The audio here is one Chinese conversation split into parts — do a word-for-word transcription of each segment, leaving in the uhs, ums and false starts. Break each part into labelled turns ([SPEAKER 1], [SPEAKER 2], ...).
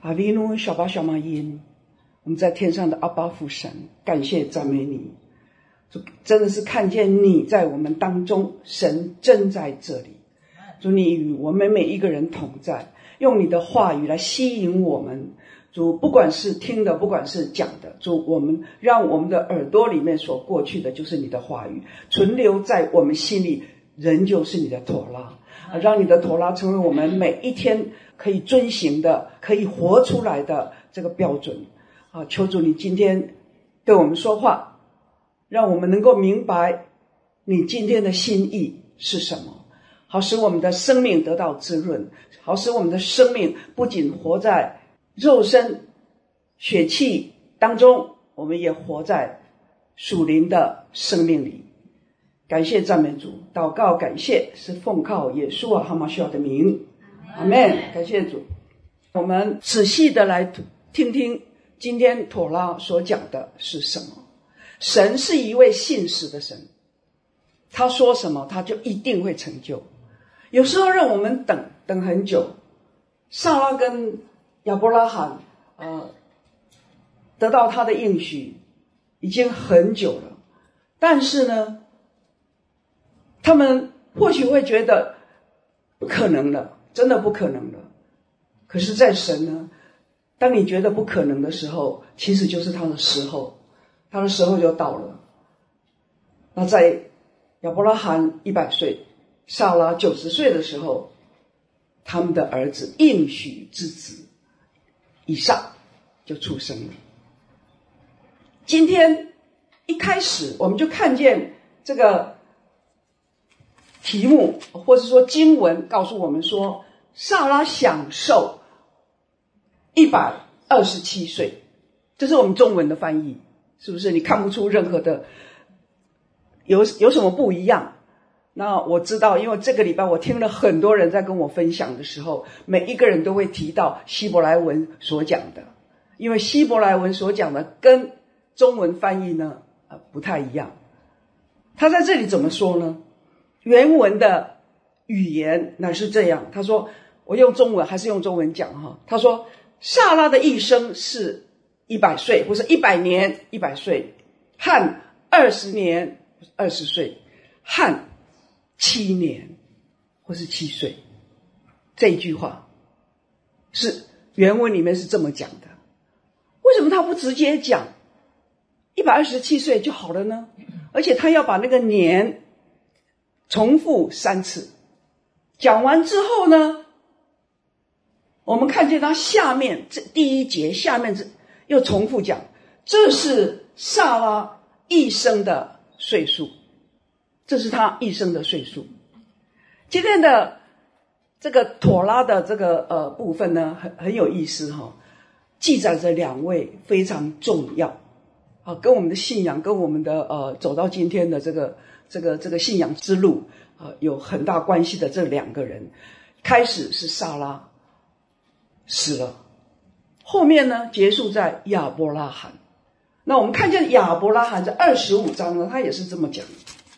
[SPEAKER 1] 阿利努小巴小马音，我们在天上的阿爸父神，感谢赞美你，主真的是看见你在我们当中，神真在这里。主，你与我们每一个人同在，用你的话语来吸引我们。主，不管是听的，不管是讲的，主，我们让我们的耳朵里面所过去的就是你的话语，存留在我们心里，仍旧是你的妥拉，让你的妥拉成为我们每一天可以遵行的，可以活出来的这个标准。啊，求主你今天对我们说话，让我们能够明白你今天的心意是什么，好使我们的生命得到滋润，好使我们的生命不仅活在肉身血气当中，我们也活在属灵的生命里。感谢赞美主，祷告感谢是奉靠耶稣啊哈马需要的名，阿们。感谢主。我们仔细的来听听今天妥拉所讲的是什么。神是一位信实的神，他说什么他就一定会成就。有时候让我们等等很久，撒拉跟亚伯拉罕呃，得到他的应许已经很久了，但是呢他们或许会觉得不可能了，真的不可能了。可是在神呢，当你觉得不可能的时候，其实就是他的时候，他的时候就到了。那在亚伯拉罕一百岁，撒拉九十岁的时候，他们的儿子应许之子以撒就出生了。今天一开始我们就看见这个题目，或者说经文告诉我们说，撒拉享受一百二十七岁，这是我们中文的翻译，是不是？你看不出任何的有有什么不一样？那我知道，因为这个礼拜我听了很多人在跟我分享的时候，每一个人都会提到希伯来文所讲的，因为希伯来文所讲的跟中文翻译呢、呃、不太一样。他在这里怎么说呢？原文的语言乃是这样，他说，我用中文还是用中文讲哈。他说，撒拉的一生是一百岁，或是一百年一百岁，和二十年二十岁，和七年或是七岁。这一句话是原文里面是这么讲的。为什么他不直接讲一百二十七岁就好了呢？而且他要把那个年重复三次。讲完之后呢，我们看见他下面这第一节下面这又重复讲，这是撒拉一生的岁数，这是他一生的岁数。今天的这个妥拉的这个呃部分呢，很很有意思哈、哦，记载着两位非常重要啊，跟我们的信仰，跟我们的呃走到今天的这个这个这个信仰之路啊、呃、有很大关系的这两个人。开始是撒拉死了，后面呢结束在亚伯拉罕。那我们看见亚伯拉罕在二十五章呢，他也是这么讲，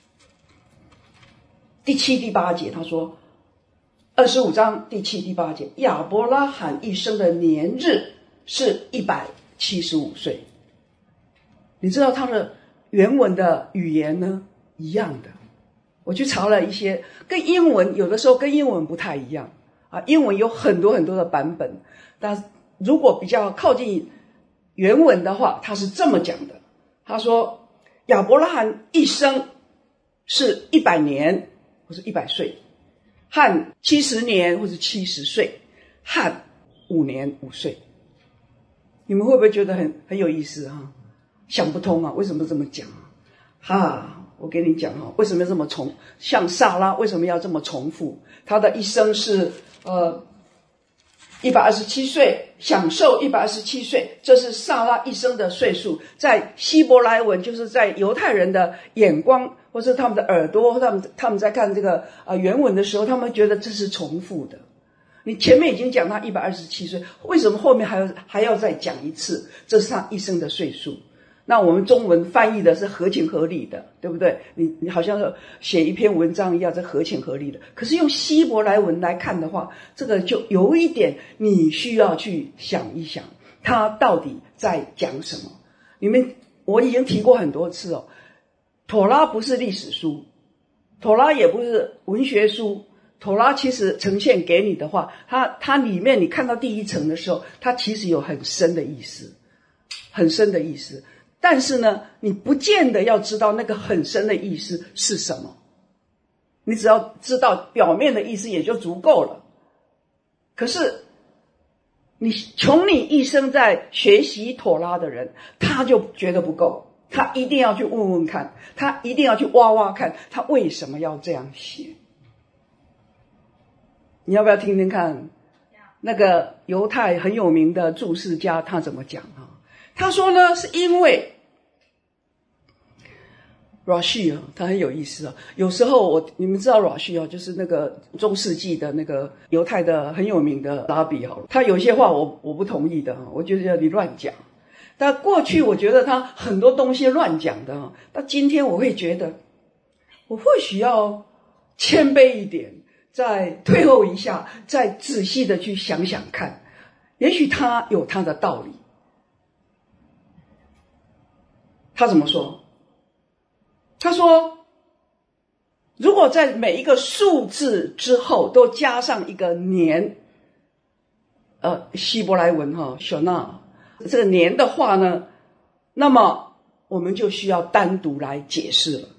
[SPEAKER 1] 第七第八节他说，二十五章第七第八节，亚伯拉罕一生的年日是一百七十五岁。你知道他的原文的语言呢一样的，我去查了一些，跟英文有的时候跟英文不太一样啊，英文有很多很多的版本，但如果比较靠近原文的话，他是这么讲的，他说亚伯拉罕一生是一百年或是一百岁，和七十年或是七十岁，和五年五岁。你们会不会觉得很很有意思啊？想不通啊，为什么这么讲啊？哈，我跟你讲啊，为什么要这么重？像撒拉为什么要这么重复？他的一生是呃一百二十七岁，享受一百二十七岁，这是撒拉一生的岁数。在希伯来文，就是在犹太人的眼光，或是他们的耳朵，他们他们在看这个呃原文的时候，他们觉得这是重复的。你前面已经讲他一百二十七岁，为什么后面还要还要再讲一次？这是他一生的岁数。 那我们中文翻译的是合情合理的，对不对？你你好像是写一篇文章一样，是合情合理的。可是用希伯来文来看的话，这个就有一点你需要去想一想，他到底在讲什么。你们我已经提过很多次哦，妥拉不是历史书，妥拉也不是文学书，妥拉其实呈现给你的话，它它里面你看到第一层的时候，它其实有很深的意思，很深的意思。但是呢，你不见得要知道那个很深的意思是什么，你只要知道表面的意思也就足够了。可是你穷你一生在学习妥拉的人，他就觉得不够，他一定要去问问看，他一定要去挖挖看，他为什么要这样写。你要不要听听看那个犹太很有名的注释家他怎么讲啊？他说呢，是因为 Rashi 啊，他很有意思啊。有时候我你们知道 Rashi 啊，就是那个中世纪的那个犹太的很有名的拉比好了，他有些话我我不同意的，我觉得你乱讲。但过去我觉得他很多东西乱讲的，但今天我会觉得，我或许要谦卑一点，再退后一下，再仔细的去想想看，也许他有他的道理。他怎么说？他说，如果在每一个数字之后都加上一个年，呃，希伯来文哈，小纳这个年的话呢，那么我们就需要单独来解释了。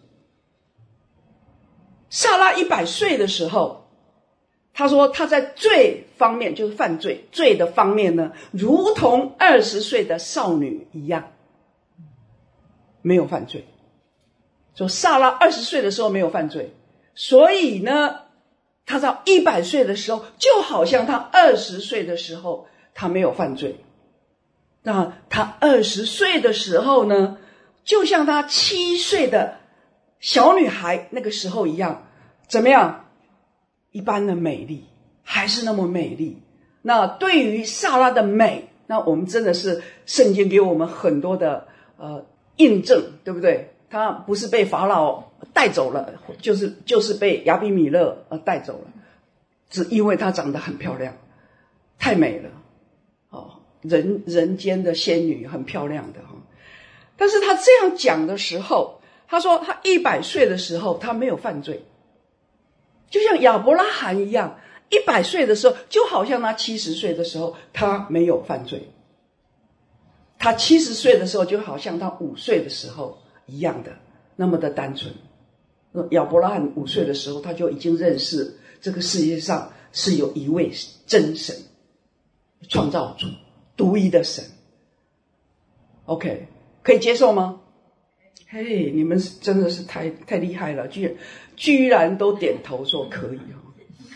[SPEAKER 1] 撒拉一百岁的时候，他说他在罪方面，就是犯罪罪的方面呢，如同二十岁的少女一样。没有犯罪，说撒拉二十岁的时候没有犯罪，所以呢，他到一百岁的时候，就好像他二十岁的时候他没有犯罪。那他二十岁的时候呢，就像他七岁的小女孩那个时候一样，怎么样？一般的美丽，还是那么美丽。那对于撒拉的美，那我们真的是圣经给我们很多的呃。印证，对不对？他不是被法老带走了，就是就是被亚比米勒呃带走了，只因为她长得很漂亮，太美了，哦，人人间的仙女，很漂亮的哈。但是他这样讲的时候，他说他一百岁的时候他没有犯罪，就像亚伯拉罕一样，一百岁的时候就好像他七十岁的时候他没有犯罪。他七十岁的时候就好像他五岁的时候一样的那么的单纯。亚伯拉罕五岁的时候他就已经认识这个世界上是有一位真神，创造主，独一的神。 OK， 可以接受吗？嘿、hey, 你们真的是太太厉害了，居然居然都点头说可以哦。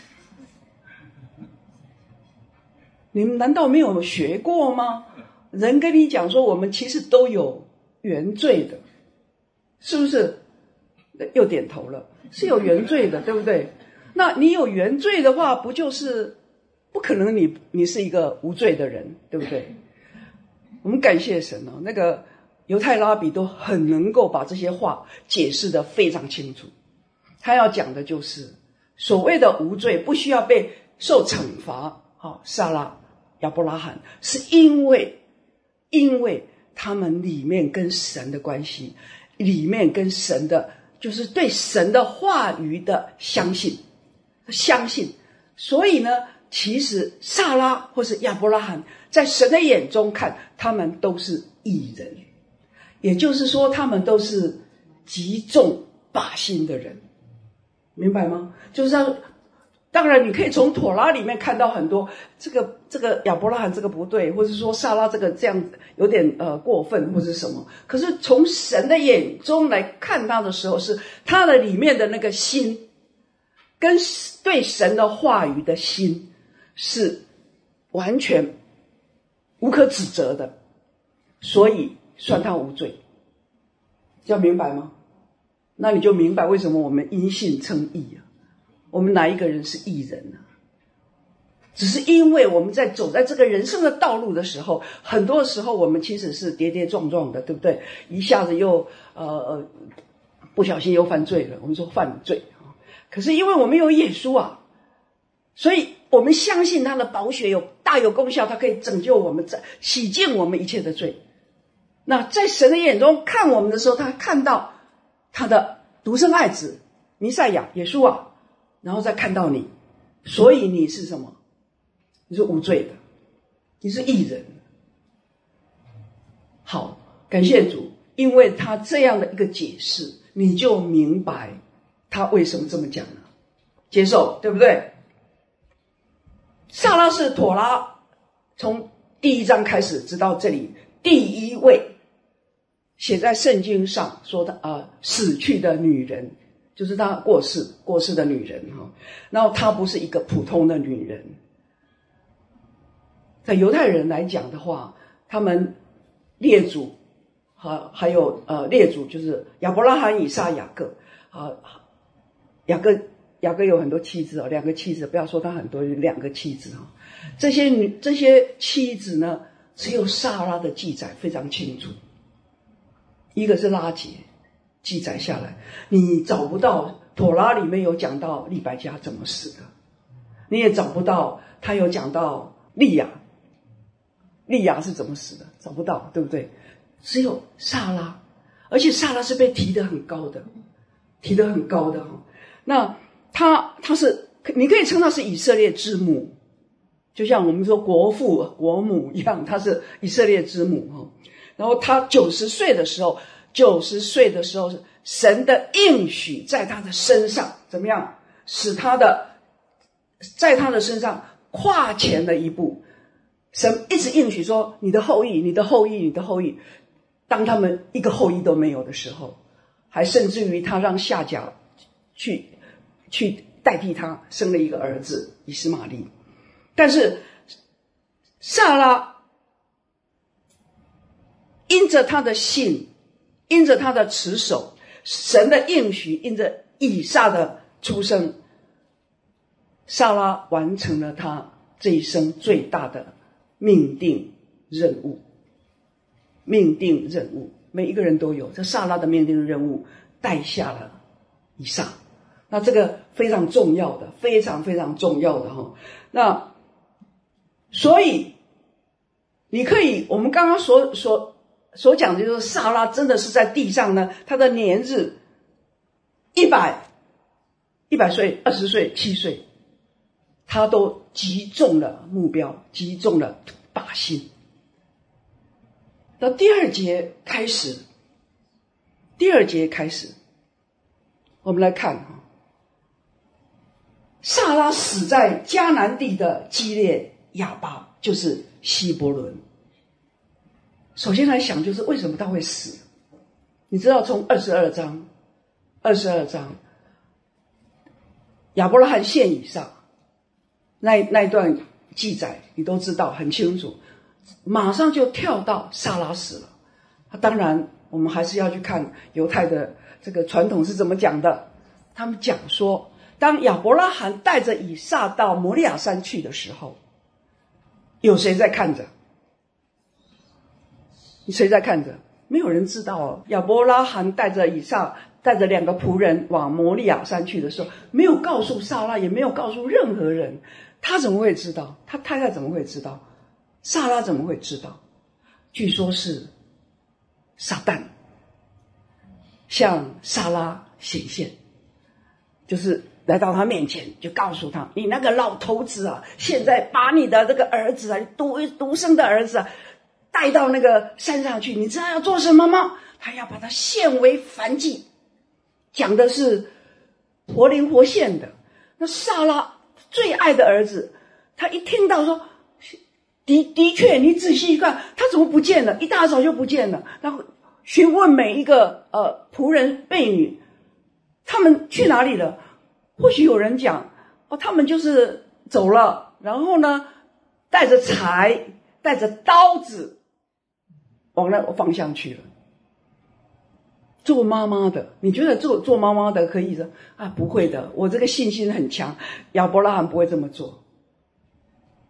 [SPEAKER 1] 你们难道没有学过吗？人跟你讲说我们其实都有原罪的，是不是？又点头了，是有原罪的，对不对？那你有原罪的话，不就是不可能你你是一个无罪的人，对不对？我们感谢神哦，那个犹太拉比都很能够把这些话解释得非常清楚。他要讲的就是所谓的无罪，不需要被受惩罚。好，撒拉、亚伯拉罕是因为因为他们里面跟神的关系，里面跟神的就是对神的话语的相信相信所以呢，其实撒拉或是亚伯拉罕在神的眼中看，他们都是义人，也就是说他们都是极重靶心的人，明白吗？就是他当然你可以从妥拉里面看到很多这个这个亚伯拉罕这个不对，或者说撒拉这个这样有点呃过分或者什么，可是从神的眼中来看他的时候，是他的里面的那个心跟对神的话语的心是完全无可指责的，所以算他无罪。要明白吗？那你就明白为什么我们因信称义啊，我们哪一个人是义人呢？ 只是因为我们在走在这个人生的道路的时候，很多时候我们其实是跌跌撞撞的，对不对？一下子又呃呃不小心又犯罪了，我们说犯罪。可是因为我们有耶稣啊，所以我们相信他的宝血有大有功效，他可以拯救我们，洗净我们一切的罪。那在神的眼中看我们的时候，他看到他的独生爱子弥赛亚耶稣啊，然后再看到你，所以你是什么？你是无罪的，你是义人。好，感谢主，因为他这样的一个解释，你就明白他为什么这么讲了，接受，对不对？撒拉是妥拉从第一章开始直到这里第一位写在圣经上说的呃死去的女人，就是她过世过世的女人哈。然后她不是一个普通的女人，在犹太人来讲的话，他们列祖还还有呃列祖就是亚伯拉罕、以撒、雅各啊，雅各雅各有很多妻子哦，两个妻子，不要说他很多，两个妻子哈。这些女这些妻子呢，只有撒拉的记载非常清楚。一个是拉结记载下来，你找不到妥拉里面有讲到利百加怎么死的，你也找不到他有讲到利亚，利亚是怎么死的，找不到，对不对？只有撒拉，而且撒拉是被提得很高的，提得很高的哈。那他他是你可以称他是以色列之母，就像我们说国父国母一样，他是以色列之母哈。然后他九十岁的时候，九十岁的时候，神的应许在他的身上怎么样，使他的在他的身上跨前了一步。神一直应许说，你的后裔，你的后裔，你的后裔。当他们一个后裔都没有的时候，还甚至于他让夏甲去去代替他生了一个儿子以实玛利。但是撒拉因着他的信，因着他的持守，神的应许，因着以撒的出生，撒拉完成了他这一生最大的命定任务。命定任务每一个人都有，这撒拉的命定任务带下了以撒，那这个非常重要的，非常非常重要的哈。那所以你可以，我们刚刚所所所讲的就是撒拉真的是在地上呢，他的年日一百一百岁、二十岁、七岁，他都击中了目标，击中了靶心。到第二节开始，第二节开始，我们来看哈，撒拉死在迦南地的基列亚巴，就是希伯伦。首先来想，就是为什么他会死？你知道，从二十二章，二十二章，亚伯拉罕献以撒那那一段记载，你都知道很清楚。马上就跳到撒拉死了。当然我们还是要去看犹太的这个传统是怎么讲的。他们讲说，当亚伯拉罕带着以撒到摩利亚山去的时候，有谁在看着？谁在看着？没有人知道哦。亚伯拉罕带着以撒带着两个仆人往摩利亚山去的时候，没有告诉撒拉，也没有告诉任何人。他怎么会知道？他太太怎么会知道？撒拉怎么会知道？据说是撒旦向撒拉显现，就是来到他面前，就告诉他，你那个老头子啊，现在把你的这个儿子啊，独独生的儿子啊，带到那个山上去，你知道要做什么吗？他要把他献为燔祭，讲的是活灵活现的。那撒拉最爱的儿子，他一听到说的的确，你仔细一看，他怎么不见了？一大早就不见了。然后询问每一个呃仆人婢女，他们去哪里了？或许有人讲，哦，他们就是走了，然后呢，带着柴，带着刀子，往那方向去了。做妈妈的，你觉得做做妈妈的可以的啊？不会的，我这个信心很强，亚伯拉罕不会这么做。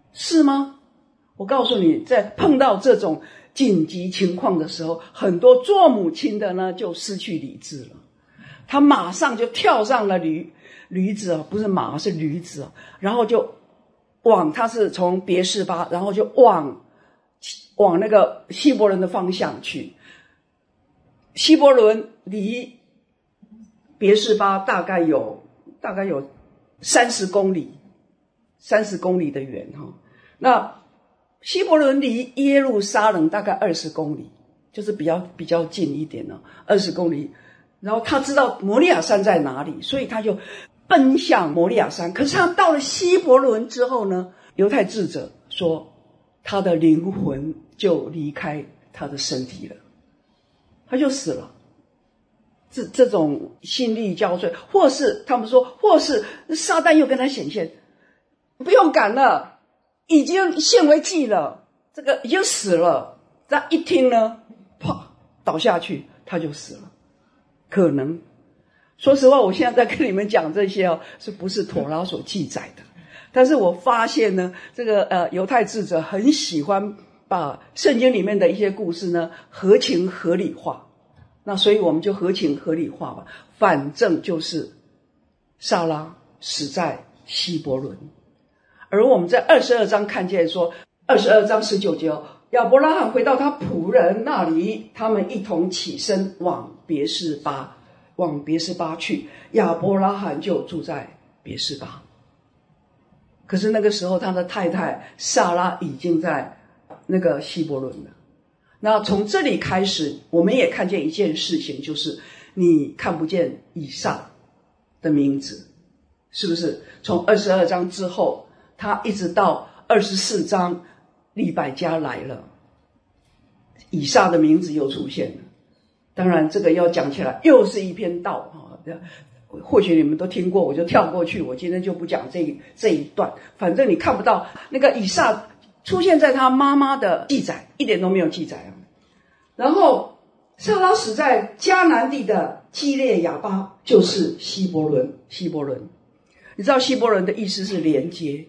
[SPEAKER 1] 是吗？我告诉你，在碰到这种紧急情况的时候，很多做母亲的呢就失去理智了，他马上就跳上了驴驴子啊，不是马，是驴子啊，然后就往，他是从别是巴，然后就往往那个希伯伦的方向去。希伯伦离别是巴大概有大概有三十公里，三十公里的远哈。那希伯伦离耶路撒冷大概二十公里，就是比较比较近一点了，二十公里。然后他知道摩利亚山在哪里，所以他就奔向摩利亚山。可是他到了希伯伦之后呢，犹太智者说他的灵魂就离开他的身体了，他就死了。这这种心力交瘁，或是他们说，或是撒旦又跟他显现，不用赶了，已经献为祭了，这个已经死了。他一听呢，啪倒下去，他就死了。可能，说实话，我现在在跟你们讲这些哦，是不是妥拉所记载的？但是我发现呢，这个呃犹太智者很喜欢把圣经里面的一些故事呢合情合理化。那所以我们就合情合理化吧，反正就是撒拉死在希伯伦。而我们在二十二章看见说，二十二章十九节，亚伯拉罕回到他仆人那里，他们一同起身往别是巴往别是巴去，亚伯拉罕就住在别是巴。可是那个时候他的太太撒拉已经在那个希伯伦了。那从这里开始，我们也看见一件事情，就是你看不见以撒的名字，是不是？从二十二章之后，他一直到二十四章，利百加来了，以撒的名字又出现了。当然这个要讲起来又是一篇道啊，或许你们都听过，我就跳过去，我今天就不讲这一这一段。反正你看不到那个以撒出现在他妈妈的记载，一点都没有记载啊。然后撒拉死在迦南地的基列雅巴，就是希伯伦。希伯伦，你知道希伯伦的意思是连接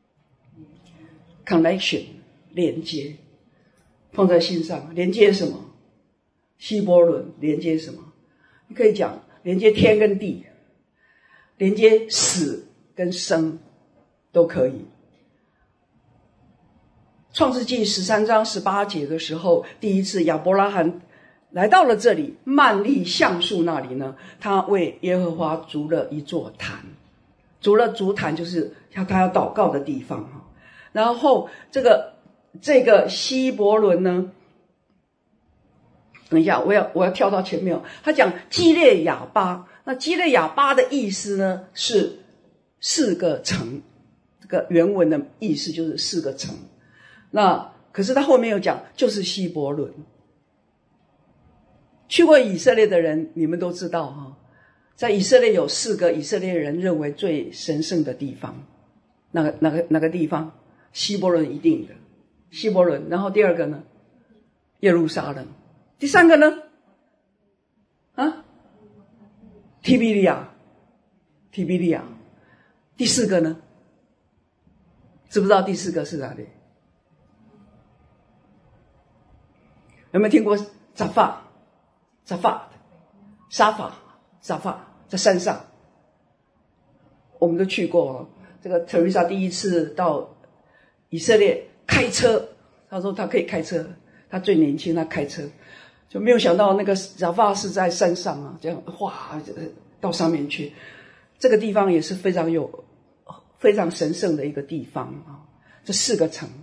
[SPEAKER 1] ，connection， 连接，放在心上，连接什么？希伯伦连接什么？你可以讲连接天跟地，连接死跟生都可以。创世纪十三章十八节的时候，第一次亚伯拉罕来到了这里曼利橡树那里呢，他为耶和华筑了一座坛，筑了筑坛就是他要祷告的地方。然后这个这个希伯伦呢，等一下我要我要跳到前面，他讲基列雅巴，那基列雅巴的意思呢是四个城，这个原文的意思就是四个城。那可是他后面又讲就是希伯伦。去过以色列的人你们都知道哈，在以色列有四个以色列人认为最神圣的地方，哪个哪个哪个地方？希伯伦一定的，希伯伦。然后第二个呢，耶路撒冷。第三个呢，啊，提比利亚，提比利亚。第四个呢，知不知道第四个是哪里？有没有听过扎法？扎法，沙法，扎法，在山上，我们都去过。这个特蕾莎第一次到以色列开车，他说他可以开车，他最年轻，他开车，就没有想到那个扎法是在山上啊，这样哗到上面去。这个地方也是非常有非常神圣的一个地方啊，这四个城。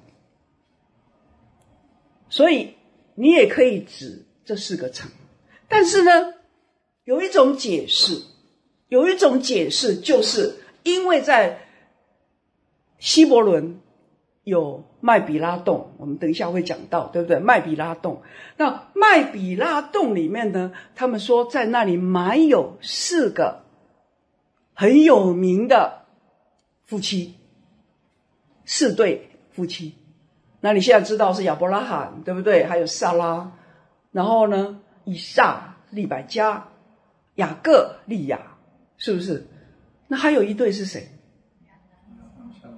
[SPEAKER 1] 所以你也可以指这四个城，但是呢，有一种解释，有一种解释就是因为在希伯伦有麦比拉洞，我们等一下会讲到，对不对？麦比拉洞，那麦比拉洞里面呢，他们说在那里埋有四个很有名的夫妻，四对夫妻。那你现在知道是亚伯拉罕，对不对？还有撒拉，然后呢，以撒、利百加、雅各、利亚，是不是？那还有一对是谁？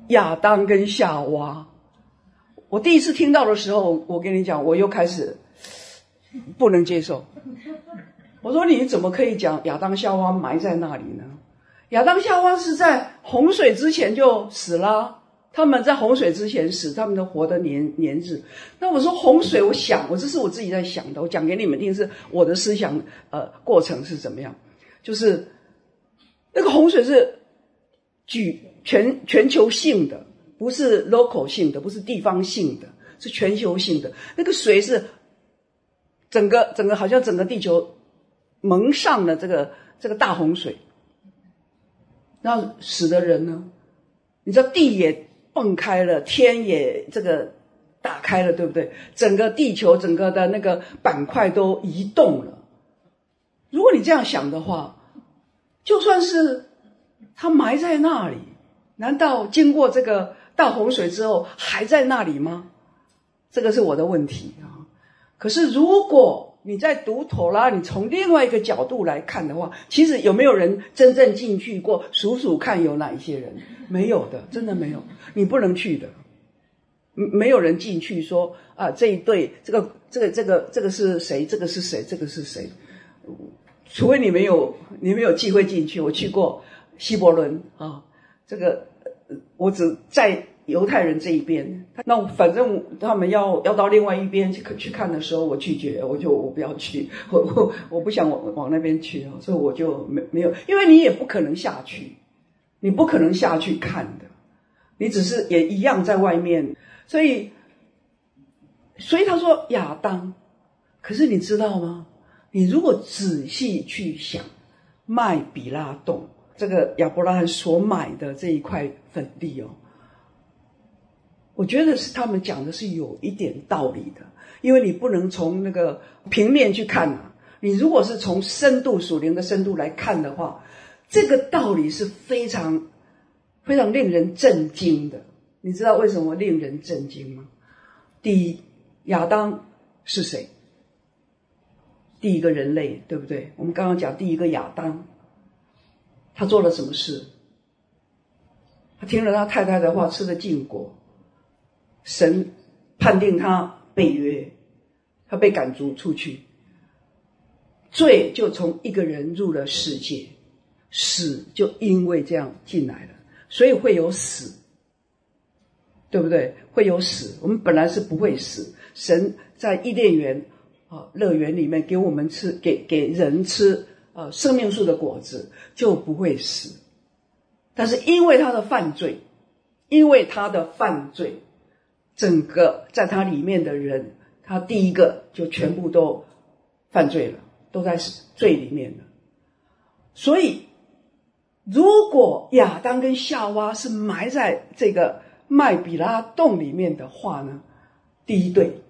[SPEAKER 1] 亚当跟夏娃。我第一次听到的时候，我跟你讲，我又开始不能接受。我说你怎么可以讲亚当夏娃埋在那里呢？亚当夏娃是在洪水之前就死了，他们在洪水之前死，他们的活的年年日。那我说洪水，我想我这是我自己在想的，我讲给你们听是我的思想呃过程是怎么样，就是那个洪水是举全全球性的，不是 local 性的，不是地方性的，是全球性的。那个水是整个整个好像整个地球蒙上了这个这个大洪水。那死的人呢？你知道地也蹦开了，天也这个打开了，对不对？整个地球整个的那个板块都移动了。如果你这样想的话，就算是他埋在那里，难道经过这个大洪水之后还在那里吗？这个是我的问题啊。可是如果你在读妥拉，你从另外一个角度来看的话，其实有没有人真正进去过数数看有哪一些人？没有的，真的没有，你不能去的。没有人进去说啊，这一对这个这个这个这个是谁，这个是谁，这个是谁，除非你没有你没有机会进去。我去过希伯伦啊，这个我只在犹太人这一边，那反正他们要要到另外一边去去看的时候，我拒绝，我就我不要去，我我我不想往往那边去，所以我就没没有，因为你也不可能下去，你不可能下去看的，你只是也一样在外面，所以所以他说亚当，可是你知道吗？你如果仔细去想，麦比拉洞这个亚伯拉罕所买的这一块坟地哦。我觉得是他们讲的是有一点道理的，因为你不能从那个平面去看啊，你如果是从深度属灵的深度来看的话，这个道理是非常非常令人震惊的。你知道为什么令人震惊吗？第一，亚当是谁？第一个人类，对不对？我们刚刚讲第一个亚当，他做了什么事？他听了他太太的话，吃了禁果，神判定他背约，他被赶逐出去，罪就从一个人入了世界，死就因为这样进来了，所以会有死，对不对？会有死，我们本来是不会死，神在伊甸园啊乐园里面给我们吃，给给人吃呃生命树的果子，就不会死。但是因为他的犯罪，因为他的犯罪，整个在他里面的人，他第一个就全部都犯罪了，都在罪里面了。所以如果亚当跟夏娃是埋在这个麦比拉洞里面的话呢，第一对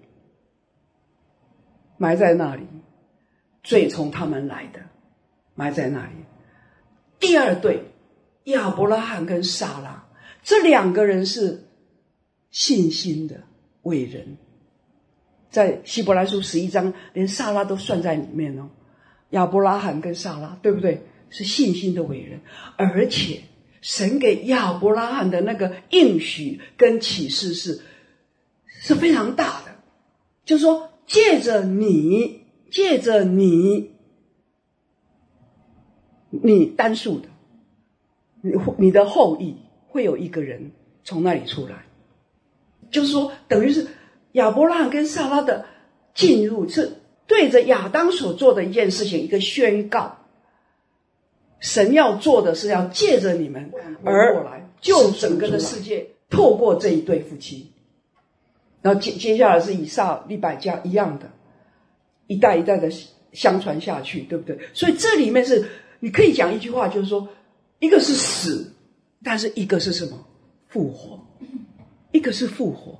[SPEAKER 1] 埋在那里，罪从他们来的，埋在那里。第二对亚伯拉罕跟撒拉，这两个人是信心的伟人，在希伯来书十一章连撒拉都算在里面哦。亚伯拉罕跟撒拉，对不对？是信心的伟人，而且神给亚伯拉罕的那个应许跟启示是是非常大的，就是说借着你借着你你单数的你你的后裔会有一个人从那里出来，就是说等于是亚伯拉罕跟撒拉的进入是对着亚当所做的一件事情一个宣告，神要做的是要借着你们而救整个的世界，透过这一对夫妻。然后接接下来是以撒利百加一样的，一代一代的相传下去，对不对？所以这里面是你可以讲一句话，就是说一个是死，但是一个是什么？复活。一个是复活，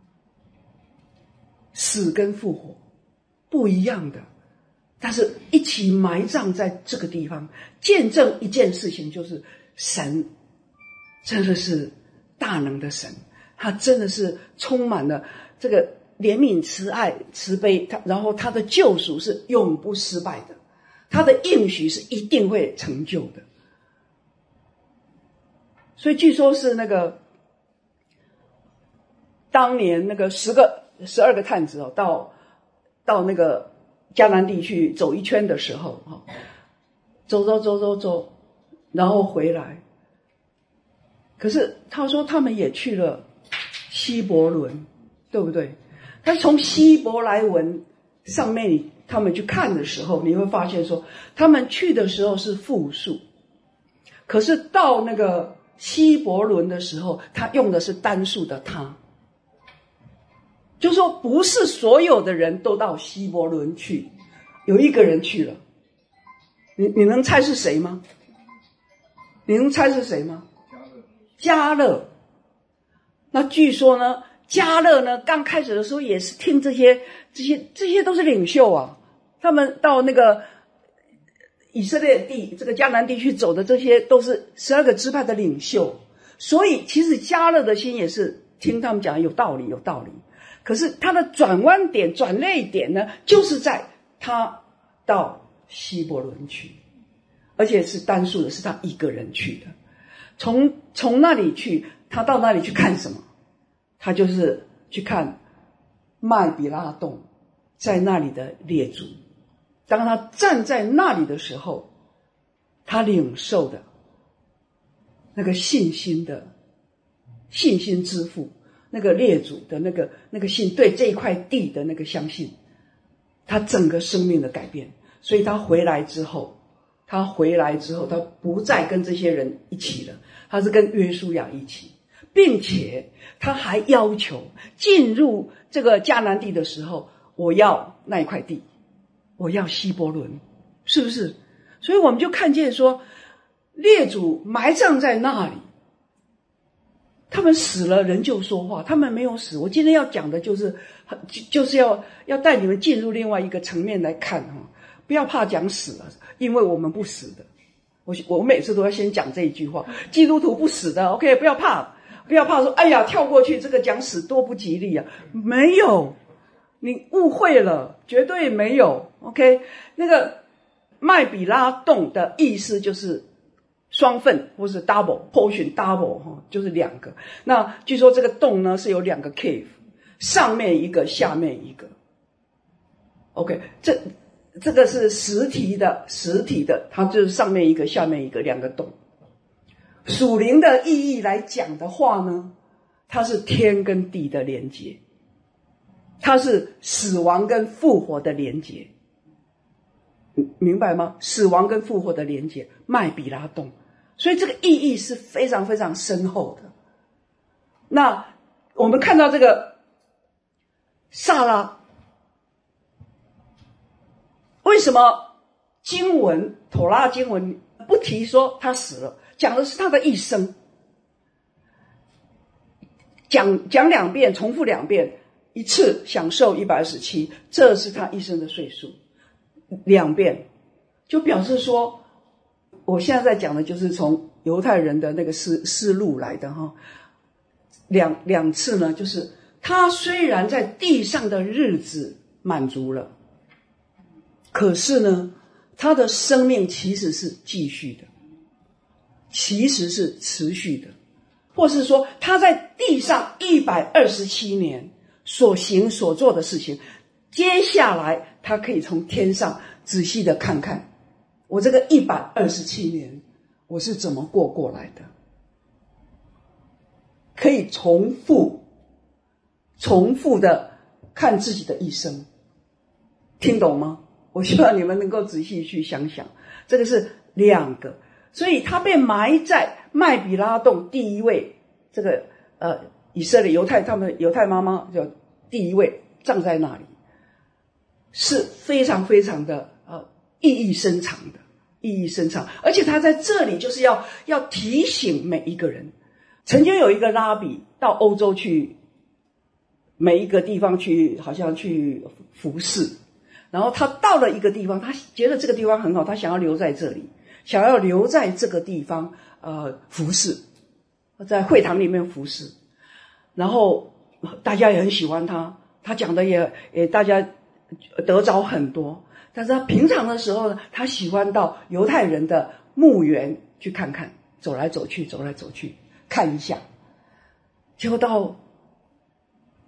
[SPEAKER 1] 死跟复活不一样的，但是一起埋葬在这个地方，见证一件事情，就是神真的是大能的神，他真的是充满了这个怜悯、慈爱、慈悲，他然后他的救赎是永不失败的，他的应许是一定会成就的。所以据说是那个当年那个十个十二个探子哦，到到那个迦南地去走一圈的时候哈，走走走走走，然后回来。可是他说他们也去了希伯伦，对不对？但是从希伯来文上面他们去看的时候，你会发现说他们去的时候是复数，可是到那个希伯伦的时候，他用的是单数的他，就说不是所有的人都到希伯伦去，有一个人去了。你你能猜是谁吗？你能猜是谁吗？迦勒。那据说呢，迦勒呢刚开始的时候也是听这些这些这些都是领袖啊，他们到那个以色列地这个迦南地区走的这些都是十二个支派的领袖，所以其实迦勒的心也是听他们讲有道理有道理。可是他的转弯点转捩点呢，就是在他到希伯伦去，而且是单数的，是他一个人去的。从从那里去，他到那里去看什么？他就是去看麦比拉洞在那里的列祖。当他站在那里的时候，他领受的那个信心的信心之父，那个列祖的那个那个信，对这一块地的那个相信，他整个生命的改变。所以他回来之后，他回来之后，他不再跟这些人一起了，他是跟约书亚一起，并且他还要求进入这个迦南地的时候，我要那一块地，我要希伯伦，是不是？所以我们就看见说，列祖埋葬在那里，他们死了人就说话，他们没有死。我今天要讲的就是就是要要带你们进入另外一个层面来看哈，不要怕讲死了，因为我们不死的。我我每次都要先讲这一句话，基督徒不死的 OK， 不要怕，不要怕说哎呀跳过去这个讲死多不吉利啊，没有，你误会了，绝对没有 OK。 那个麦比拉洞的意思就是双份或是 double portion double 就是两个。那据说这个洞呢是有两个 cave， 上面一个下面一个 OK， 这这个是实体的实体的，它就是上面一个下面一个两个洞。属灵的意义来讲的话呢，它是天跟地的连结，它是死亡跟复活的连结，明白吗？死亡跟复活的连结，麦比拉洞，所以这个意义是非常非常深厚的。那我们看到这个撒拉，为什么经文妥拉经文不提说他死了，讲的是他的一生，讲讲两遍，重复两遍，一次享受一百二十七，这是他一生的岁数，两遍就表示说，我现在在讲的就是从犹太人的那个思思路来的哈。两两次呢，就是他虽然在地上的日子满足了，可是呢，他的生命其实是继续的，其实是持续的，或是说他在地上一百二十七年所行所做的事情，接下来他可以从天上仔细的看看，我这个一百二十七年我是怎么过过来的，可以重复重复的看自己的一生，听懂吗？我希望你们能够仔细去想想，这个是两个。所以他被埋在麦比拉洞第一位，这个呃以色列犹太他们犹太妈妈就第一位葬在那里，是非常非常的呃意义深长的，意义深长。而且他在这里就是要要提醒每一个人。曾经有一个拉比到欧洲去，每一个地方去好像去服侍，然后他到了一个地方，他觉得这个地方很好，他想要留在这里，想要留在这个地方呃服侍，在会堂里面服侍，然后大家也很喜欢他，他讲的也也大家得着很多。但是他平常的时候呢，他喜欢到犹太人的墓园去看看，走来走去走来走去看一下。结果到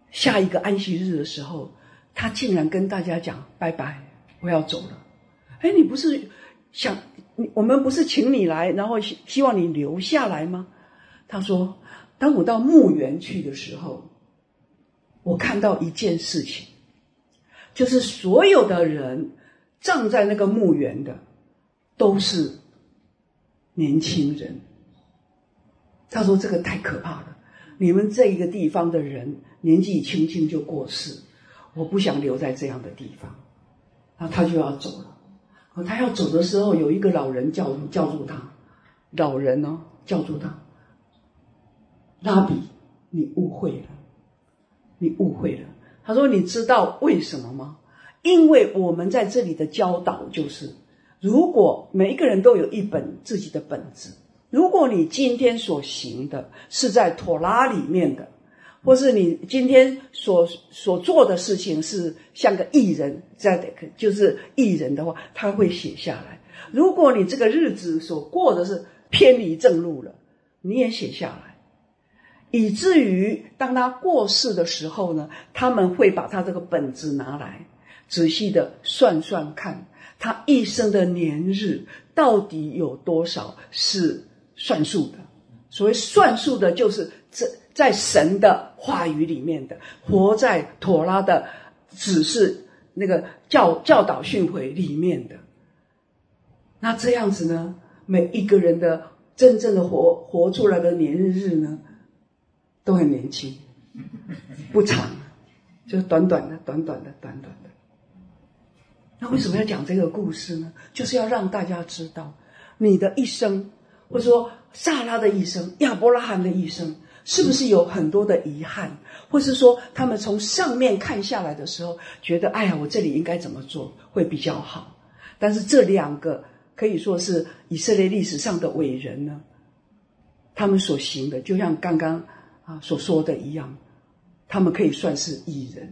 [SPEAKER 1] 下一个安息日的时候，他竟然跟大家讲拜拜，我要走了。哎，你不是想我们不是请你来，然后希望你留下来吗？他说，当我到墓园去的时候，我看到一件事情，就是所有的人葬在那个墓园的都是年轻人。他说这个太可怕了，你们这一个地方的人年纪轻轻就过世，我不想留在这样的地方。然后他就要走了。他要走的时候，有一个老人叫叫住他，老人呢、哦、叫住他，拉比，你误会了，你误会了。他说，你知道为什么吗？因为我们在这里的教导就是，如果每一个人都有一本自己的本子，如果你今天所行的是在妥拉里面的，或是你今天所所做的事情是像个艺人，在就是艺人的话，他会写下来。如果你这个日子所过的是偏离正路了，你也写下来，以至于当他过世的时候呢，他们会把他这个本子拿来仔细的算算看，他一生的年日到底有多少是算数的。所谓算数的，就是这在神的话语里面的，活在妥拉的指示那个教教导训诲里面的。那这样子呢，每一个人的真正的活活出来的年日呢，都很年轻，不长，就短短的短短的短短的。那为什么要讲这个故事呢？就是要让大家知道，你的一生，或者说撒拉的一生，亚伯拉罕的一生，是不是有很多的遗憾，或是说他们从上面看下来的时候，觉得哎呀，我这里应该怎么做会比较好。但是这两个可以说是以色列历史上的伟人呢，他们所行的就像刚刚啊所说的一样，他们可以算是义人。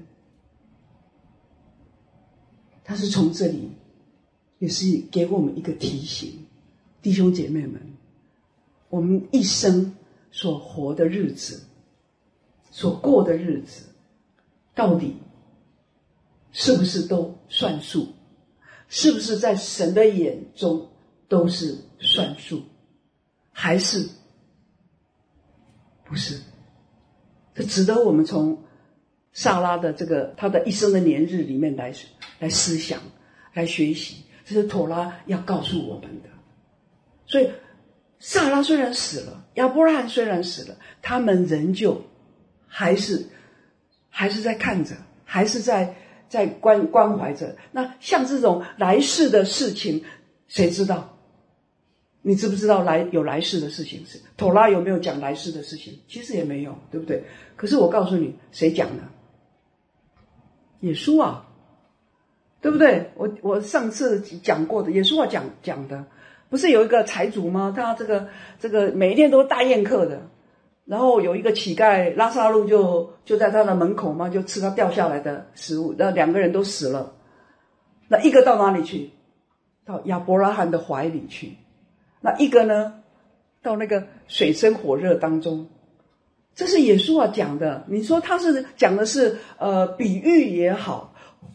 [SPEAKER 1] 他是从这里也是给我们一个提醒，弟兄姐妹们，我们一生所活的日子，所过的日子，到底是不是都算数？是不是在神的眼中都是算数？还是不是？这值得我们从撒拉的这个他的一生的年日里面来来思想，来学习，这是妥拉要告诉我们的。所以撒拉虽然死了，亚伯拉罕虽然死了，他们仍旧还是还是在看着，还是在在关关怀着。那像这种来世的事情，谁知道？你知不知道来有来世的事情？是妥拉有没有讲来世的事情？其实也没有，对不对？可是我告诉你，谁讲的？耶稣啊，对不对？我我上次讲过的，耶稣啊讲讲的。不是有一个财主吗？他这个这个每一天都大宴客的，然后有一个乞丐拉撒路就就在他的门口嘛，就吃他掉下来的食物，那两个人都死了。那一个到哪里去？到亚伯拉罕的怀里去。那一个呢，到那个水深火热当中。这是耶稣啊讲的。你说他是讲的是呃比喻也好，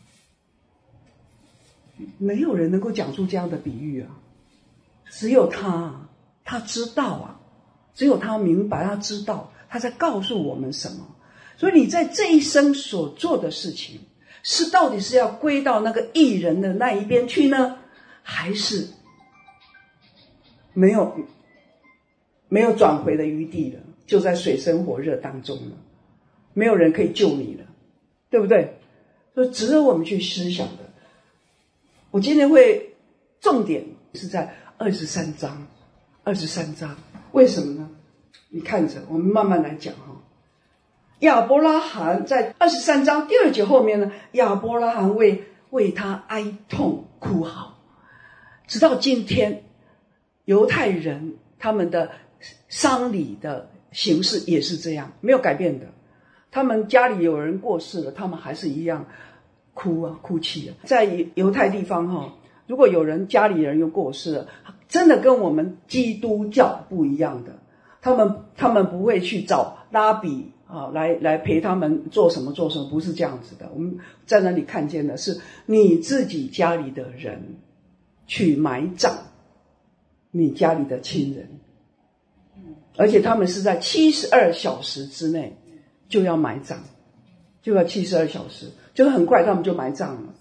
[SPEAKER 1] 没有人能够讲出这样的比喻啊。只有他，他知道啊，只有他明白，他知道，他在告诉我们什么。所以你在这一生所做的事情，是到底是要归到那个义人的那一边去呢，还是没有没有转回的余地了，就在水深火热当中了，没有人可以救你了，对不对？所以值得我们去思想的。我今天会重点是在二十三章，二十三章，为什么呢？你看着，我们慢慢来讲哈。亚伯拉罕在二十三章第二节后面呢，亚伯拉罕为为他哀痛哭嚎，直到今天，犹太人他们的丧礼的形式也是这样，没有改变的。他们家里有人过世了，他们还是一样哭啊，哭泣啊。在犹太地方哈。如果有人家里人又过世了，真的跟我们基督教不一样的，他们他们不会去找拉比啊，来来陪他们做什么做什么，不是这样子的。我们在那里看见的是你自己家里的人去埋葬你家里的亲人，而且他们是在七十二小时之内就要埋葬，就要七十二小时，就是很快他们就埋葬了。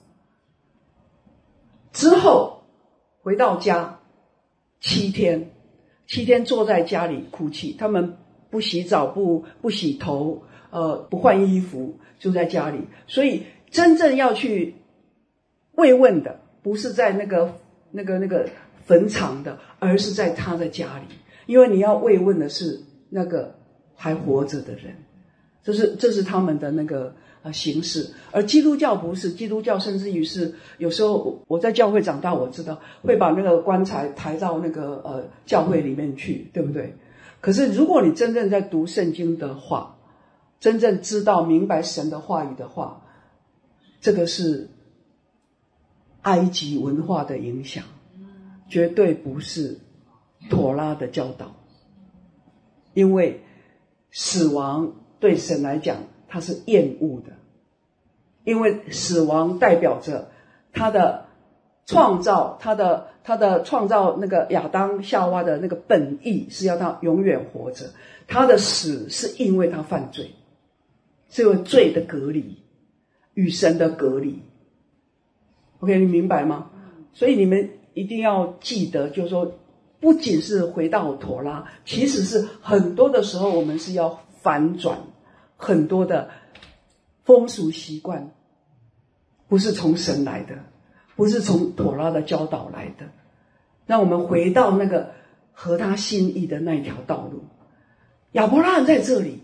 [SPEAKER 1] 之后回到家七天，七天坐在家里哭泣，他们不洗澡，不不洗头，呃，不换衣服，就在家里。所以真正要去慰问的，不是在那个那个那个坟场的，而是在他的家里，因为你要慰问的是那个还活着的人，这是这是他们的那个呃形式。而基督教不是，基督教甚至于是有时候我在教会长大，我知道会把那个棺材抬到那个呃教会里面去，对不对？可是如果你真正在读圣经的话，真正知道明白神的话语的话，这个是埃及文化的影响，绝对不是妥拉的教导。因为死亡对神来讲他是厌恶的，因为死亡代表着他的创造，他的他的创造那个亚当夏娃的那个本意是要他永远活着，他的死是因为他犯罪，是因为罪的隔离，与神的隔离。 OK， 你明白吗？所以你们一定要记得，就是说不仅是回到妥拉，其实是很多的时候我们是要反转很多的风俗习惯，不是从神来的，不是从妥拉的教导来的，让我们回到那个合他心意的那一条道路。亚伯拉罕在这里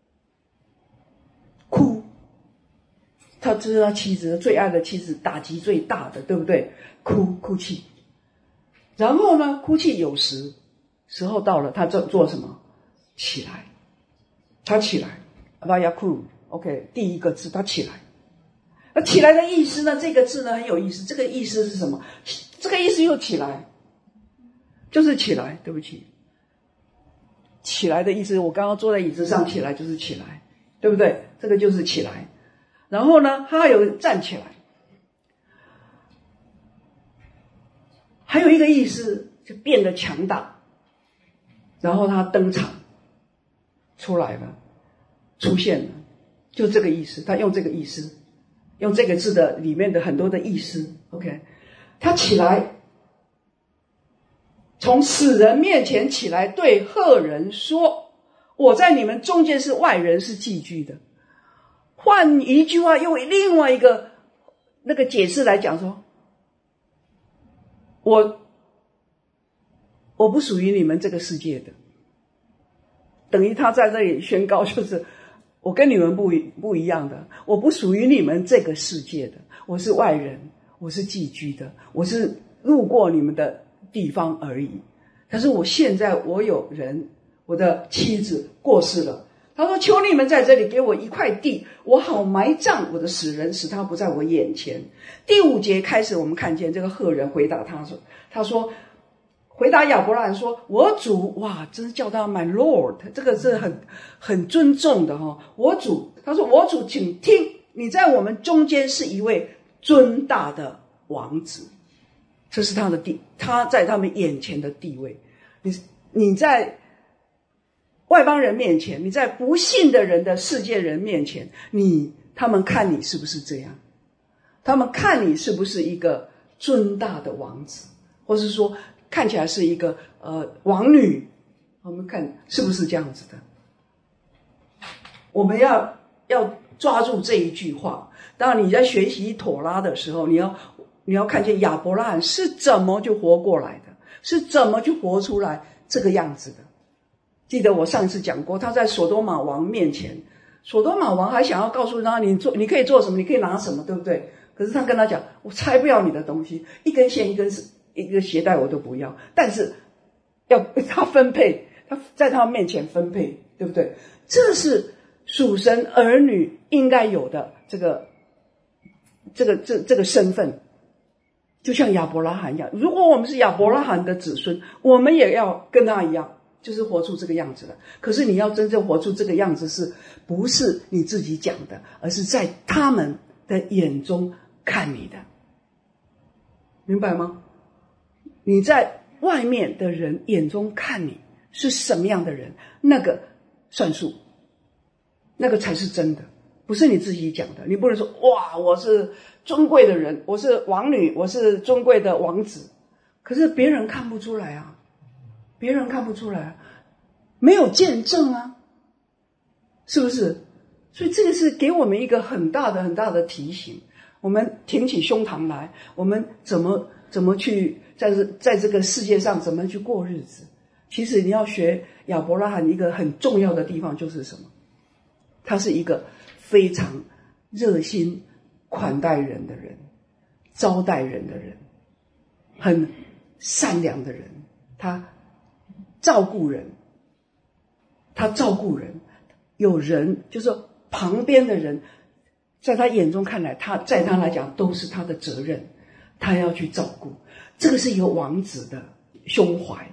[SPEAKER 1] 哭，他知道他妻子最爱的妻子打击最大的，对不对？哭哭泣，然后呢，哭泣有时时候到了，他做做什么？起来，他起来，阿亚库 ，OK， 第一个字他起来。那起来的意思呢？这个字呢很有意思，这个意思是什么？这个意思又起来，就是起来。对不起，起来的意思，我刚刚坐在椅子上起来就是起来，对不对？这个就是起来。然后呢，他还有站起来，还有一个意思就变得强大，然后他登场出来了，出现了，就这个意思。他用这个意思，用这个字的里面的很多的意思。 OK， 他起来，从死人面前起来，对赫人说，我在你们中间是外人，是寄居的。换一句话，用另外一个那个解释来讲说，我我不属于你们这个世界的，等于他在这里宣告，就是我跟你们不不一样的，我不属于你们这个世界的，我是外人，我是寄居的，我是路过你们的地方而已。可是我现在我有人，我的妻子过世了，他说求你们在这里给我一块地，我好埋葬我的死人，使他不在我眼前。第五节开始，我们看见这个赫人回答他说，他说回答亚伯拉罕说，我主，哇，真是叫他 my lord， 这个是很很尊重的哦。我主，他说我主请听，你在我们中间是一位尊大的王子，这是他的地，他在他们眼前的地位。你你在外邦人面前，你在不信的人的世界人面前，你他们看你是不是这样？他们看你是不是一个尊大的王子，或是说看起来是一个呃王女，我们看是不是这样子的？我们要要抓住这一句话。当然你在学习妥拉的时候，你要你要看见亚伯拉罕是怎么就活过来的，是怎么就活出来这个样子的。记得我上一次讲过，他在所多玛王面前，所多玛王还想要告诉他，你做你可以做什么，你可以拿什么，对不对？可是他跟他讲，我才不要你的东西，一根线一根一个鞋带我都不要，但是要他分配，他在他面前分配，对不对？这是属神儿女应该有的这个这个这这个身份，就像亚伯拉罕一样。如果我们是亚伯拉罕的子孙，我们也要跟他一样， 就是活出这个样子了。可是你要真正活出这个样子，是不是你自己讲的，而是在他们的眼中看你的，明白吗？你在外面的人眼中看你是什么样的人，那个算数，那个才是真的，不是你自己讲的。你不能说哇，我是尊贵的人，我是王女，我是尊贵的王子，可是别人看不出来啊，别人看不出来啊，没有见证啊，是不是？所以这个是给我们一个很大的很大的提醒，我们挺起胸膛来，我们怎么怎么去在这在这个世界上怎么去过日子。其实你要学亚伯拉罕一个很重要的地方就是什么？他是一个非常热心款待人的人，招待人的人，很善良的人，他照顾人，他照顾人，有人就是说旁边的人在他眼中看来，他在他来讲都是他的责任，他要去照顾。这个是一个王子的胸怀，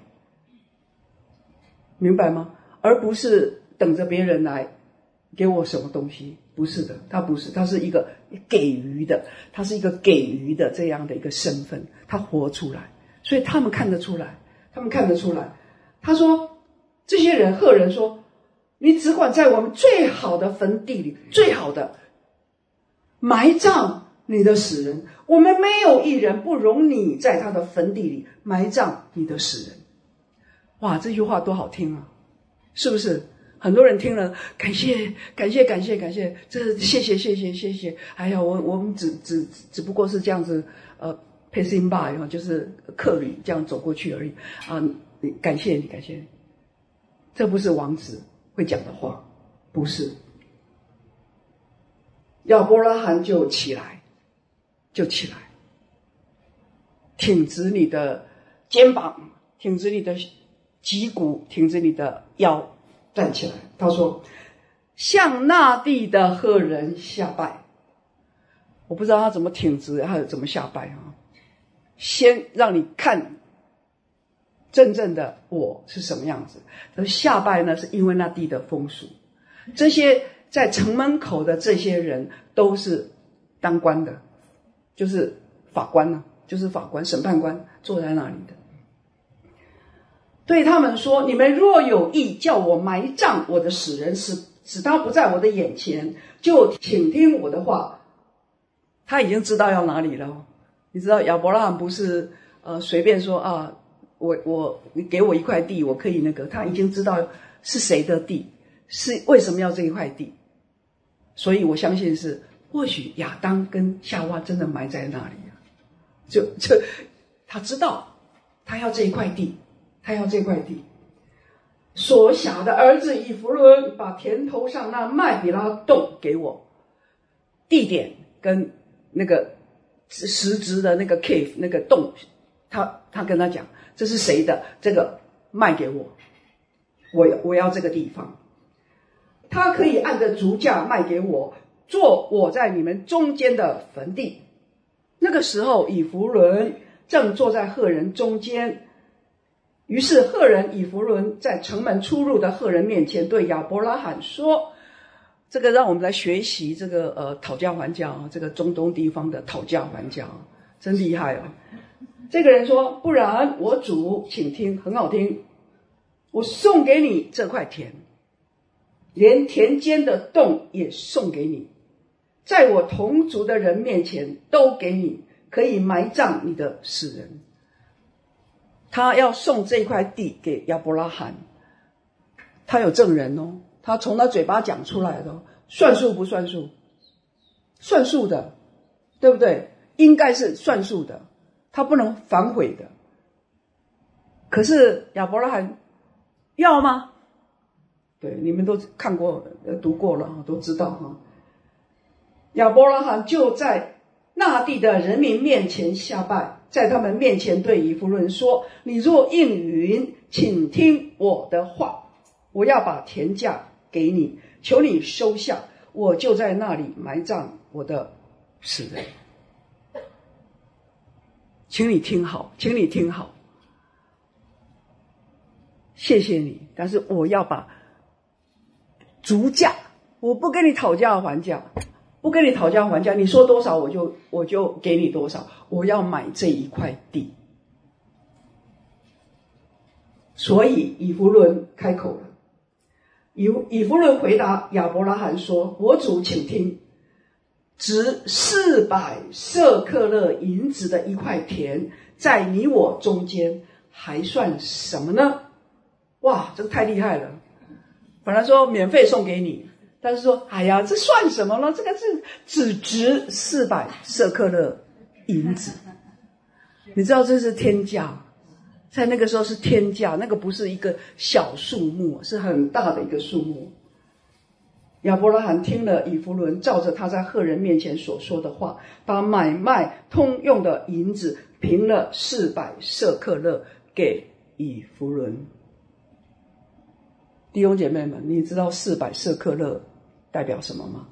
[SPEAKER 1] 明白吗？而不是等着别人来给我什么东西，不是的，他不是，他是一个给予的，他是一个给予的这样的一个身份，他活出来，所以他们看得出来，他们看得出来。他说这些人赫人说，你只管在我们最好的坟地里，最好的埋葬你的死人，我们没有一人不容你在他的坟地里埋葬你的死人。哇，这句话多好听啊，是不是？很多人听了，感谢感谢感谢感谢，这谢谢谢谢谢谢。哎呀，我我们只只只不过是这样子，呃 passing by 就是客旅这样走过去而已啊！感谢你，感谢你，这不是王子会讲的话，不是。亚伯拉罕就起来，就起来，挺直你的肩膀，挺直你的脊骨，挺直你的腰，站起来。他说向那地的赫人下拜。我不知道他怎么挺直，他怎么下拜啊？先让你看真正的我是什么样子。而下拜呢，是因为那地的风俗。这些在城门口的这些人都是当官的，就是法官啊，就是法官审判官坐在那里的。对他们说，你们若有意叫我埋葬我的死人，使使他不在我的眼前，就请听我的话。他已经知道要哪里了。你知道亚伯拉罕不是呃随便说啊，我我你给我一块地，我可以那个，他已经知道是谁的地，是为什么要这一块地。所以我相信是或许亚当跟夏娃真的埋在那里啊，就就他知道他要这一块地，他要这块地。所辖的儿子以弗伦把田头上那麦比拉洞给我，地点跟那个实质的那个 cave 那个洞，他他跟他讲这是谁的，这个卖给我，我我要这个地方。他可以按着足价卖给我，做我在你们中间的坟地。那个时候以弗伦正坐在赫人中间，于是赫人以弗伦在城门出入的赫人面前对亚伯拉罕说，这个让我们来学习这个呃讨价还价啊，这个中东地方的讨价还价，真厉害啊！这个人说，不然我主请听，很好听，我送给你这块田，连田间的洞也送给你，在我同族的人面前都给你，可以埋葬你的死人。他要送这块地给亚伯拉罕，他有证人哦，他从他嘴巴讲出来的，算数不算数？算数的，对不对？应该是算数的，他不能反悔的。可是亚伯拉罕要吗？对，你们都看过读过了，都知道哈。亚伯拉罕就在那地的人民面前下拜，在他们面前对以弗伦说，你若应允，请听我的话，我要把田价给你，求你收下，我就在那里埋葬我的死人。请你听好，请你听好， 谢谢你，但是我要把足价，我不跟你讨价还价，不跟你讨价还价，你说多少我就我就给你多少，我要买这一块地。所以以弗伦开口了，以以弗伦回答亚伯拉罕说：我主请听，值四百舍客勒银子的一块田，在你我中间，还算什么呢？哇，这个太厉害了！本来说免费送给你，但是说，哎呀，这算什么呢？这个是只值四百舍客勒银子，你知道这是天价。在那个时候是天价，那个不是一个小数目，是很大的一个数目。亚伯拉罕听了以弗伦照着他在赫人面前所说的话，把买卖通用的银子平了四百舍客勒给以弗伦。弟兄姐妹们，你知道四百舍客勒代表什么吗？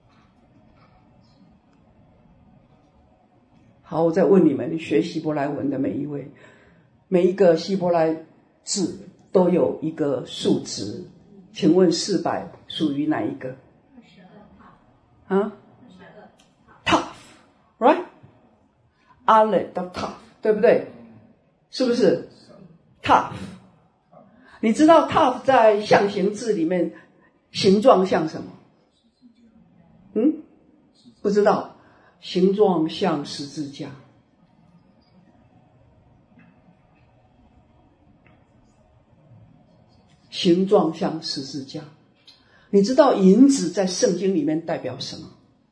[SPEAKER 1] 好，我再问你们，你学希伯来文的每一位，每一个希伯来字都有一个数值，请问四百属于哪一个？啊 ？Tough, right? 阿勒的 tough， 对不对？是不是 ？Tough。你知道 tough 在象形字里面形状像什么？嗯，不知道，形状像十字架。形状像十字架。你知道银子在圣经里面代表什么？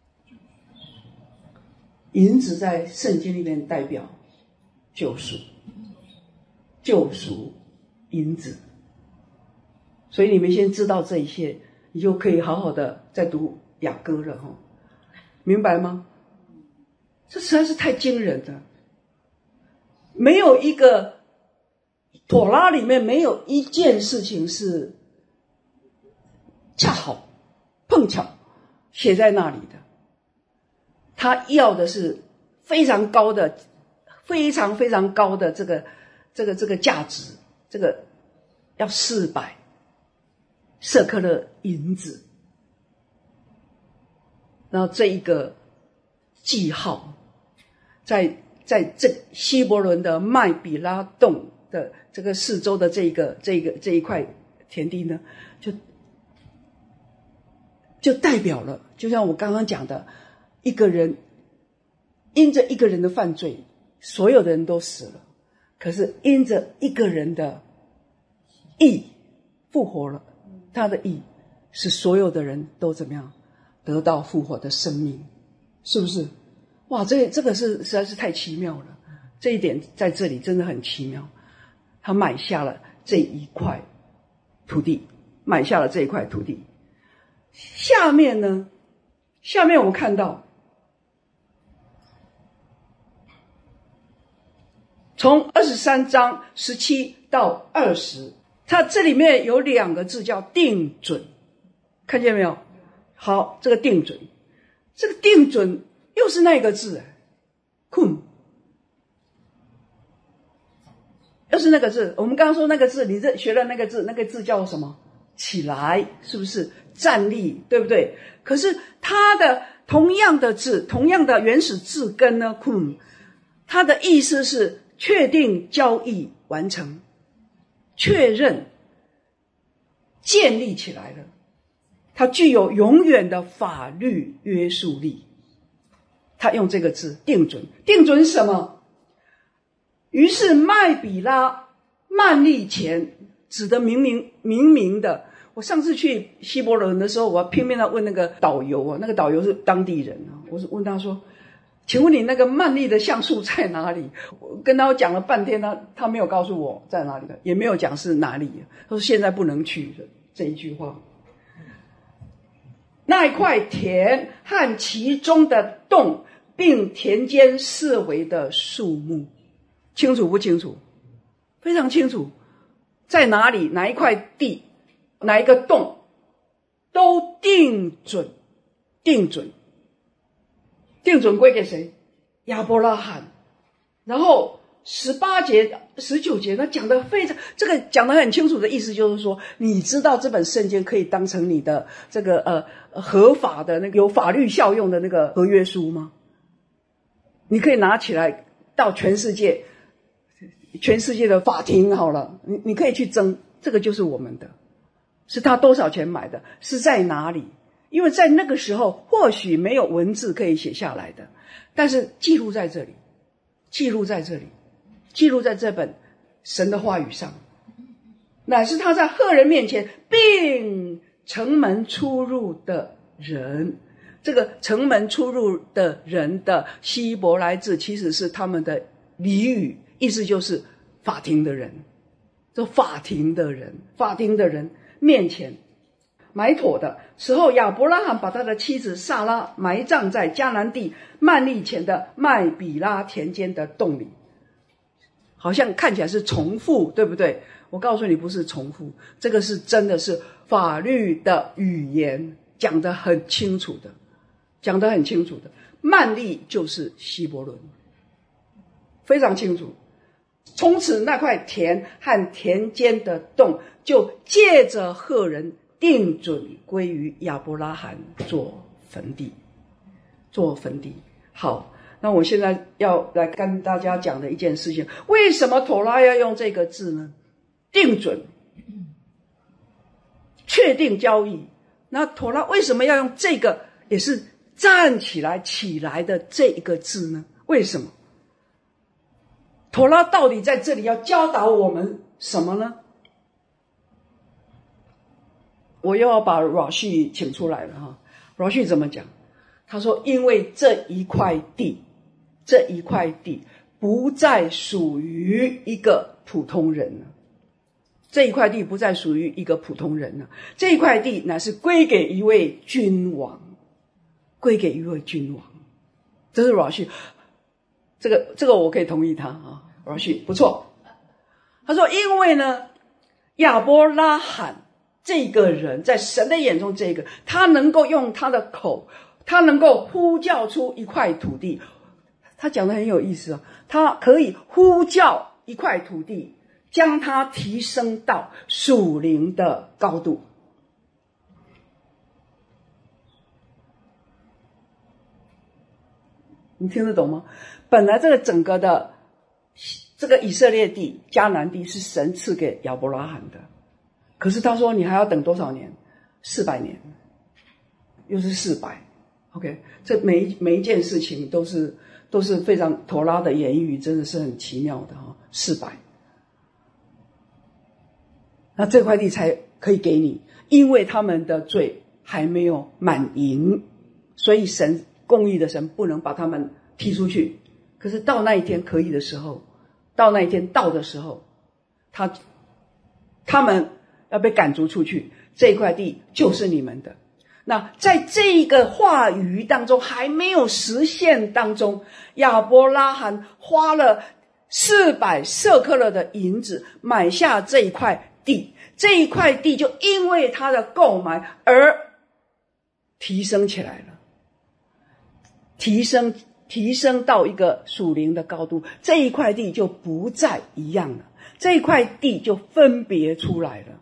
[SPEAKER 1] 银子在圣经里面代表救赎，救赎，银子。所以你们先知道这一些，你就可以好好的再读雅歌了哈，明白吗？这实在是太惊人了。没有一个妥拉里面没有一件事情是恰好碰巧写在那里的，他要的是非常高的非常非常高的这个这个这个价值，这个要四百舍客勒银子，然后这一个记号在在这希伯伦的麦比拉洞的这个四周的这一个这一个这一块田地呢，就就代表了，就像我刚刚讲的，一个人因着一个人的犯罪，所有的人都死了，可是因着一个人的义复活了，他的义使所有的人都怎么样得到复活的生命，是不是？哇，这这个是实在是太奇妙了，这一点在这里真的很奇妙。他买下了这一块土地，买下了这一块土地。下面呢，下面我们看到从二十三章十七到二十，它这里面有两个字叫定准，看见没有？好，这个定准，这个定准又是那个字，kun，又是那个字。我们刚刚说那个字，你这学了那个字，那个字叫什么？起来，是不是？站立，对不对？可是它的同样的字，同样的原始字根呢 kun， 它的意思是确定交易完成，确认建立起来了，它具有永远的法律约束力。他用这个字定准，定准什么？于是麦比拉曼利前指的明明明明的。我上次去希伯伦的时候，我拼命的问那个导游啊，那个导游是当地人啊，我是问他说，请问你那个曼利的橡树在哪里？我跟他讲了半天，他他没有告诉我在哪里的，也没有讲是哪里。他说现在不能去，这一句话。那一块田和其中的洞，并田间四围的树木，清楚不清楚？非常清楚，在哪里，哪一块地，哪一个洞，都定准，定准，定准归给谁？亚伯拉罕。然后十八节、十九节，他讲的非常，这个讲得很清楚的意思就是说，你知道这本圣经可以当成你的这个呃合法的那个有法律效用的那个合约书吗？你可以拿起来到全世界，全世界的法庭好了，你你可以去争，这个就是我们的，是他多少钱买的，是在哪里？因为在那个时候或许没有文字可以写下来的，但是记录在这里，记录在这里。记录在这本神的话语上，乃是他在赫人面前并城门出入的人。这个城门出入的人的希伯来字其实是他们的俚语，意思就是法庭的人，这法庭的人，法庭的人面前埋妥的时候，亚伯拉罕把他的妻子撒拉埋葬在迦南地幔利前的麦比拉田间的洞里。好像看起来是重复，对不对？我告诉你，不是重复，这个是真的是法律的语言，讲得很清楚的，讲得很清楚的。幔利就是希伯伦，非常清楚。从此那块田和田间的洞就借着赫人定准归于亚伯拉罕做坟地，做坟地。好。那我现在要来跟大家讲的一件事情，为什么妥拉要用这个字呢？定准，确定交易。那妥拉为什么要用这个也是站起来起来的这一个字呢？为什么？妥拉到底在这里要教导我们什么呢？我又要把 Rashi 请出来了哈。Rashi 怎么讲？他说因为这一块地这一块地不再属于一个普通人了，这一块地不再属于一个普通人了，这一块地乃是归给一位君王，归给一位君王。这是 Rashi， 这个这个我可以同意他啊 ，Rashi 不错。他说，因为呢，亚伯拉罕这个人在神的眼中，这个他能够用他的口，他能够呼叫出一块土地。他讲得很有意思啊，他可以呼叫一块土地，将它提升到属灵的高度。你听得懂吗？本来这个整个的这个以色列地迦南地是神赐给亚伯拉罕的，可是他说你还要等多少年？四百年，又是四百。OK， 这每一每一件事情都是都是非常妥拉的言语，真的是很奇妙的哈。四百，那这块地才可以给你，因为他们的罪还没有满盈，所以神公义的神不能把他们踢出去。可是到那一天可以的时候，到那一天到的时候，他他们要被赶逐出去，这块地就是你们的。那在这个话语当中还没有实现当中，亚伯拉罕花了四百舍客勒的银子买下这一块地，这一块地就因为他的购买而提升起来了，提升提升到一个属灵的高度，这一块地就不再一样了，这一块地就分别出来了。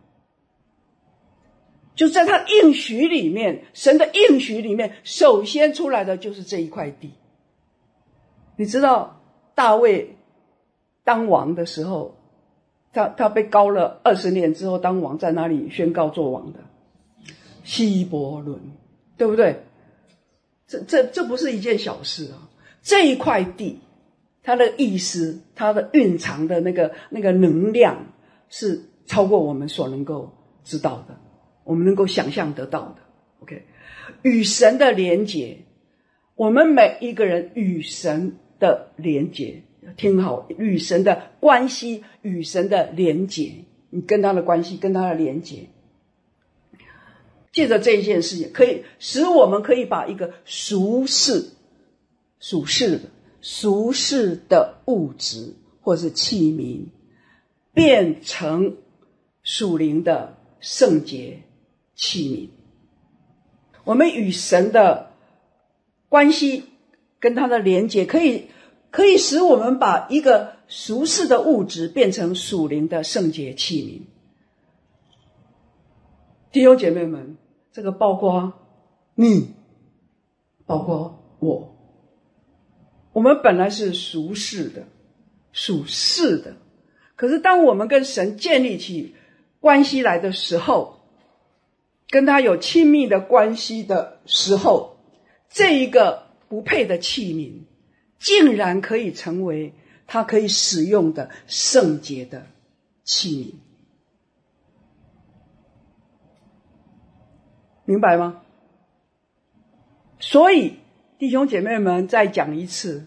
[SPEAKER 1] 就在他应许里面，神的应许里面，首先出来的就是这一块地。你知道大卫当王的时候，他他被膏了二十年之后当王，在哪里宣告做王的？希伯伦，对不对？这这这不是一件小事啊！这一块地，它的意思，它的蕴藏的那个那个能量，是超过我们所能够知道的。我们能够想象得到的 OK， 与神的连结，我们每一个人与神的连结，听好，与神的关系，与神的连结，你跟他的关系，跟他的连结，借着这一件事情，可以使我们可以把一个俗世俗世的俗世的物质或是器皿变成属灵的圣洁器皿。我们与神的关系跟他的连结，可以可以使我们把一个俗世的物质变成属灵的圣洁器皿。弟兄姐妹们，这个包括你，包括我，我们本来是俗世的，属世的，可是当我们跟神建立起关系来的时候，跟他有亲密的关系的时候，这一个不配的器皿竟然可以成为他可以使用的圣洁的器皿。明白吗？所以弟兄姐妹们，再讲一次，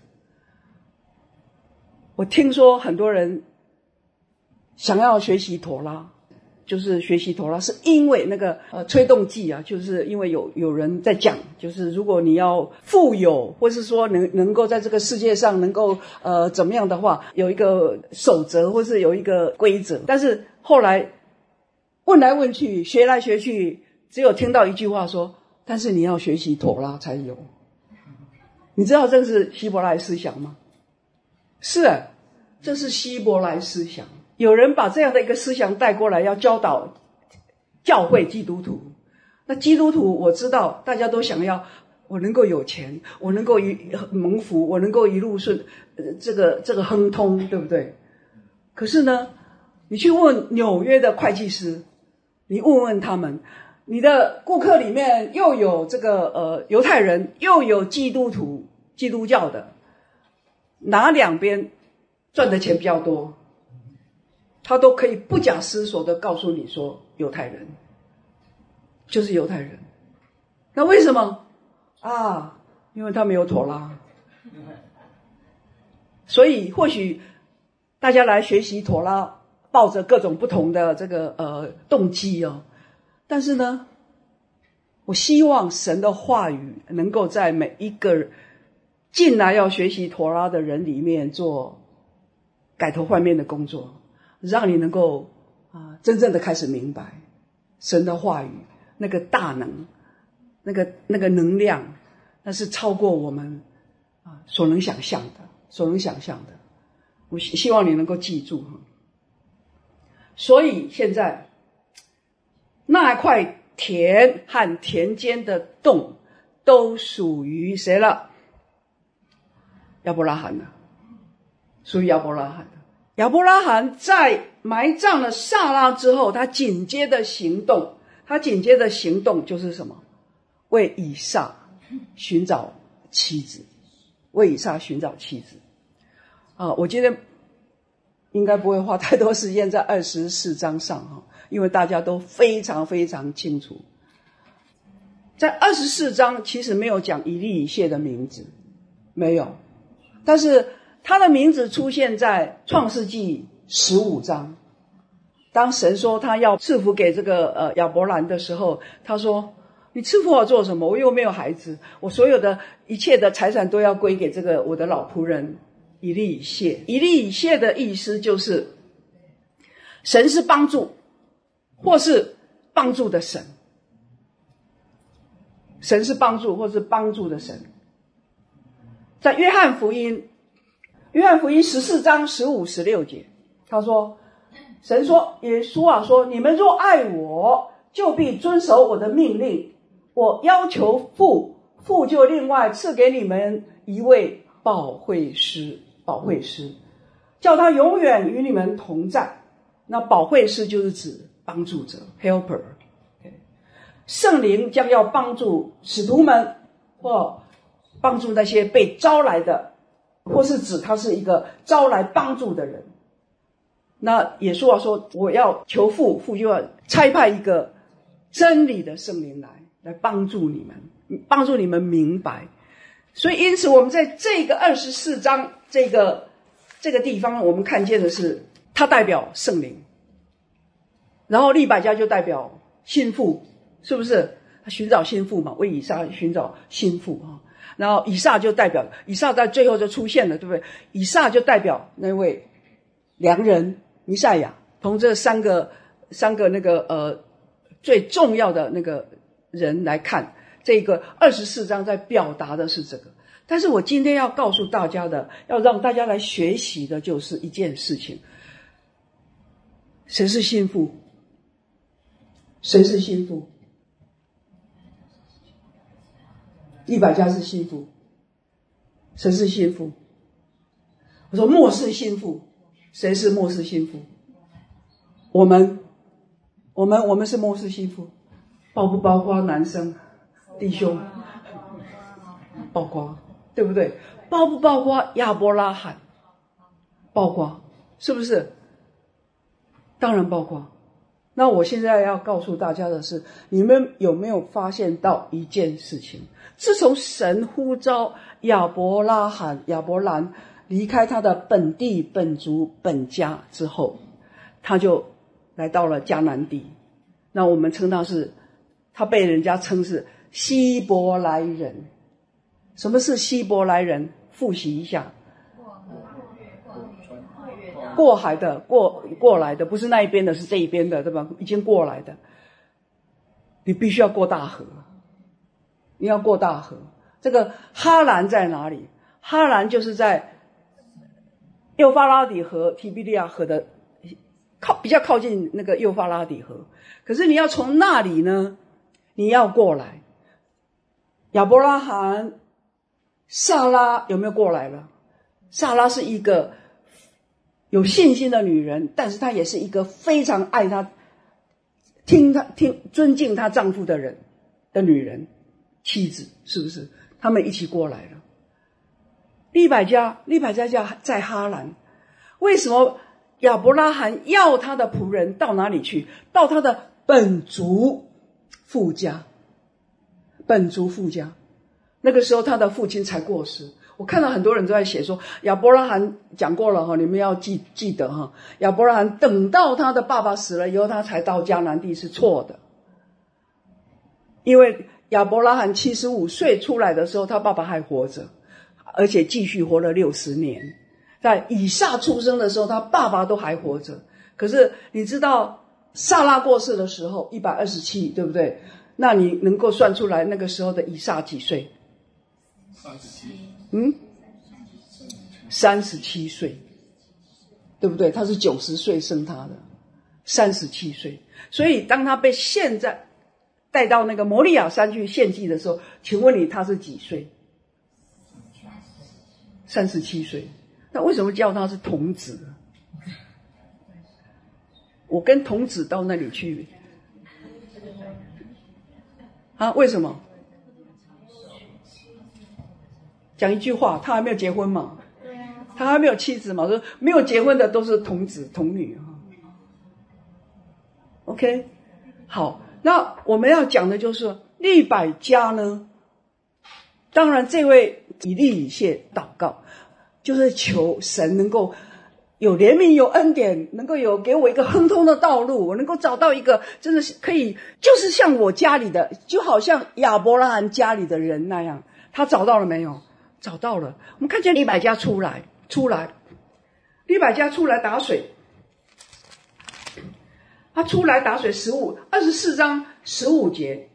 [SPEAKER 1] 我听说很多人想要学习陀拉，就是学习陀拉是因为那个呃吹动剂啊，就是因为有有人在讲，就是如果你要富有，或是说能能够在这个世界上能够呃怎么样的话，有一个守则或是有一个规则。但是后来问来问去，学来学去，只有听到一句话说，但是你要学习陀拉才有。你知道这是希伯来思想吗？是啊，这是希伯来思想。有人把这样的一个思想带过来，要教导教会基督徒。那基督徒我知道大家都想要我能够有钱，我能够一蒙福，我能够一路顺呃这个这个亨通，对不对？可是呢，你去问纽约的会计师，你问问他们，你的顾客里面又有这个呃犹太人，又有基督徒基督教的，哪两边赚的钱比较多？他都可以不假思索的告诉你说，犹太人就是犹太人。那为什么啊？因为他没有妥拉。所以或许大家来学习妥拉，抱着各种不同的这个呃动机哦。但是呢，我希望神的话语能够在每一个进来要学习妥拉的人里面做改头换面的工作，让你能够啊真正的开始明白神的话语那个大能，那个那个能量，那是超过我们啊所能想象的，所能想象的。我希望你能够记住。所以现在那块田和田间的洞都属于谁了？亚伯拉罕了，属于亚伯拉罕的。亚伯拉罕在埋葬了撒拉之后，他紧接的行动，他紧接的行动就是什么？为以撒寻找妻子，为以撒寻找妻子。啊，我今天应该不会花太多时间在二十四章上哈，因为大家都非常非常清楚。在二十四章其实没有讲以利以谢的名字，没有，但是他的名字出现在创世纪十五章。当神说他要赐福给这个呃亚伯兰的时候，他说，你赐福我做什么？我又没有孩子，我所有的一切的财产都要归给这个我的老仆人以利以谢。以利以谢的意思就是神是帮助，或是帮助的神。神是帮助或是帮助的神。在约翰福音约翰福音十四章十五十六节，他说，神说，耶稣啊说，你们若爱我，就必遵守我的命令。我要求父，父就另外赐给你们一位保惠师，保惠师，叫他永远与你们同在。那保惠师就是指帮助者 helper。 圣灵将要帮助使徒们，或帮助那些被招来的，或是指他是一个招来帮助的人。那耶稣啊说，我要求父，父就要差派一个真理的圣灵来来帮助你们，帮助你们明白。所以因此我们在这个二十四章这个这个地方，我们看见的是它代表圣灵，然后利百加就代表心腹，是不是？他寻找心腹嘛，为以撒寻找心腹啊。然后以撒就代表，以撒在最后就出现了，对不对？以撒就代表那位良人弥赛亚。从这三个三个那个呃最重要的那个人来看，这个二十四章在表达的是这个。 但是我今天要告诉大家的，要让大家来学习的就是一件事情：谁是心腹？谁是心腹？利百加是心腹。谁是心腹？我说末世心腹。谁是末世心腹？我们，我们，我们是末世心腹。包不包括男生弟兄？包括，对不对？包不包括亚伯拉罕？包括，是不是？当然包括。那我现在要告诉大家的是，你们有没有发现到一件事情？自从神呼召亚伯拉罕、亚伯兰离开他的本地、本族、本家之后，他就来到了迦南地。那我们称他是，他被人家称是希伯来人。什么是希伯来人？复习一下。过海的，过过来的，不是那一边的，是这一边的，对吧？已经过来的。你必须要过大河，你要过大河。这个哈兰在哪里？哈兰就是在幼发拉底河、提比利亚河的靠比较靠近那个幼发拉底河。可是你要从那里呢，你要过来。亚伯拉罕、撒拉有没有过来了？撒拉是一个有信心的女人，但是她也是一个非常爱她、听她、听尊敬她丈夫的人的女人，妻子，是不是？他们一起过来了。利百加，利百加家在哈兰。为什么亚伯拉罕要他的仆人到哪里去？到他的本族父家。本族父家。那个时候他的父亲才过世。我看到很多人都在写说，亚伯拉罕讲过了哈，你们要记记得哈，亚伯拉罕等到他的爸爸死了以后，他才到迦南地是错的。因为亚伯拉罕七十五岁出来的时候，他爸爸还活着，而且继续活了六十年。在以撒出生的时候，他爸爸都还活着。可是你知道撒拉过世的时候一百二十七，对不对？那你能够算出来那个时候的以撒几岁？
[SPEAKER 2] 三十七。
[SPEAKER 1] 嗯，三十七岁，对不对？他是九十岁生他的，三十七岁。所以当他被现在带到那个摩利亚山去献祭的时候，请问你他是几岁？三十七岁。那为什么叫他是童子？我跟童子到那里去啊？为什么？讲一句话，他还没有结婚嘛，他还没有妻子嘛，说没有结婚的都是童子童女。 OK， 好，那我们要讲的就是利百加呢，当然这位以利以谢祷告就是求神能够有怜悯有恩典，能够有给我一个亨通的道路，我能够找到一个真的是可以就是像我家里的，就好像亚伯拉罕家里的人那样。他找到了没有？找到了。我们看见利百加出来出来利百加出来打水，他出来打水十五二十四章十五节，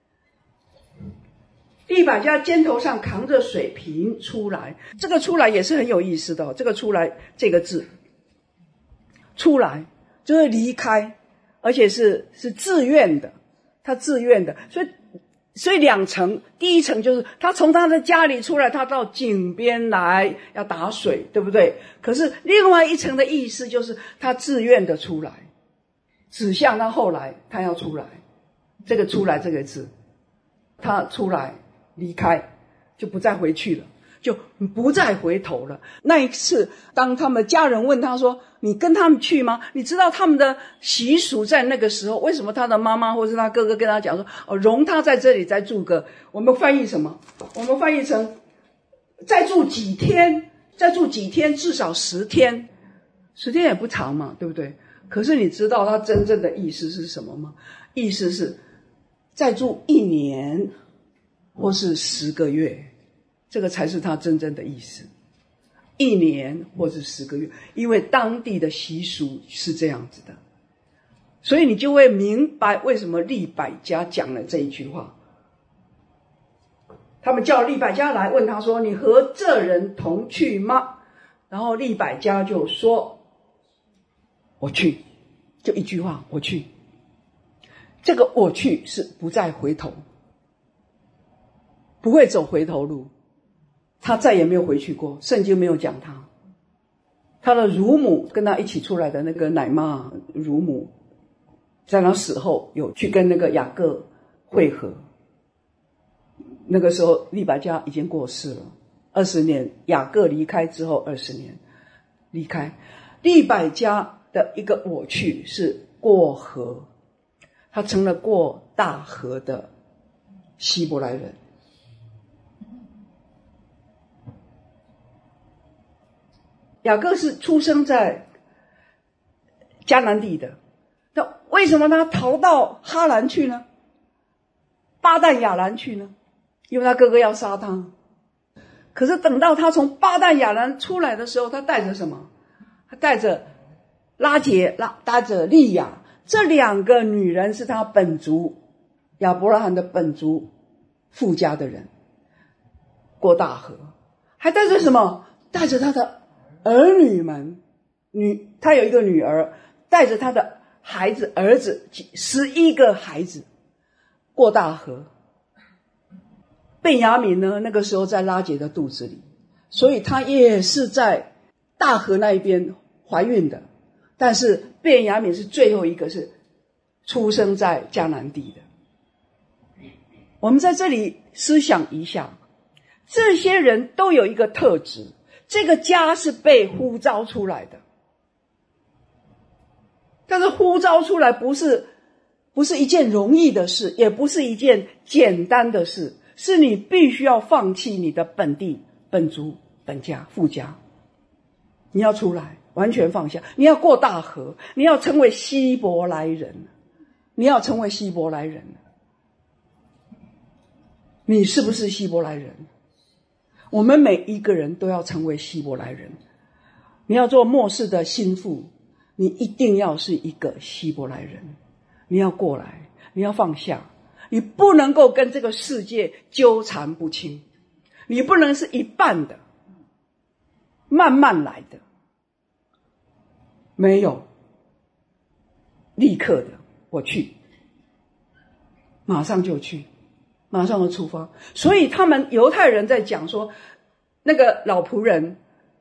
[SPEAKER 1] 利百加肩头上扛着水瓶出来。这个出来也是很有意思的、哦、这个出来这个字，出来就是离开，而且是是自愿的，他自愿的。所以所以两层，第一层就是他从他的家里出来，他到井边来要打水，对不对？可是另外一层的意思就是他自愿的出来，指向他后来他要出来。这个出来这个字，他出来离开就不再回去了，就不再回头了。那一次当他们家人问他说你跟他们去吗？你知道他们的习俗在那个时候，为什么他的妈妈或是他哥哥跟他讲说哦，容他在这里再住个，我们翻译什么？我们翻译成再住几天，再住几天，至少十天。十天也不长嘛，对不对？可是你知道他真正的意思是什么吗？意思是再住一年或是十个月，这个才是他真正的意思。一年或是十个月，因为当地的习俗是这样子的，所以你就会明白为什么利百加讲了这一句话。 他们叫利百加来问他说：“你和这人同去吗？”然后利百加就说：“我去。”就一句话，我去。这个我去是不再回头，不会走回头路。他再也没有回去过，圣经没有讲他。他的乳母跟他一起出来的那个奶妈乳母，在他死后有去跟那个雅各会合。那个时候利百加已经过世了，二十年，雅各离开之后二十年离开。利百加的一个我去是过河，他成了过大河的希伯来人。雅各是出生在迦南地的，那为什么他逃到哈兰去呢？巴旦亚兰去呢？因为他哥哥要杀他。可是等到他从巴旦亚兰出来的时候，他带着什么？他带着拉结，拉带着利亚，这两个女人是他本族亚伯拉罕的本族富家的人，过大河，还带着什么？带着他的儿女们，女他有一个女儿，带着他的孩子儿子十一个孩子过大河。便雅悯呢，那个时候在拉结的肚子里，所以他也是在大河那一边怀孕的。但是便雅悯是最后一个是出生在迦南地的。我们在这里思想一下，这些人都有一个特质，这个家是被呼召出来的。但是呼召出来不是不是一件容易的事，也不是一件简单的事，是你必须要放弃你的本地、本族、本家、父家，你要出来，完全放下，你要过大河，你要成为希伯来人，你要成为希伯来人。你是不是希伯来人？我们每一个人都要成为希伯来人。你要做末世的心腹，你一定要是一个希伯来人。你要过来，你要放下，你不能够跟这个世界纠缠不清，你不能是一半的，慢慢来的，没有立刻的我去，马上就去，马上就出发。所以他们犹太人在讲说，那个老仆人，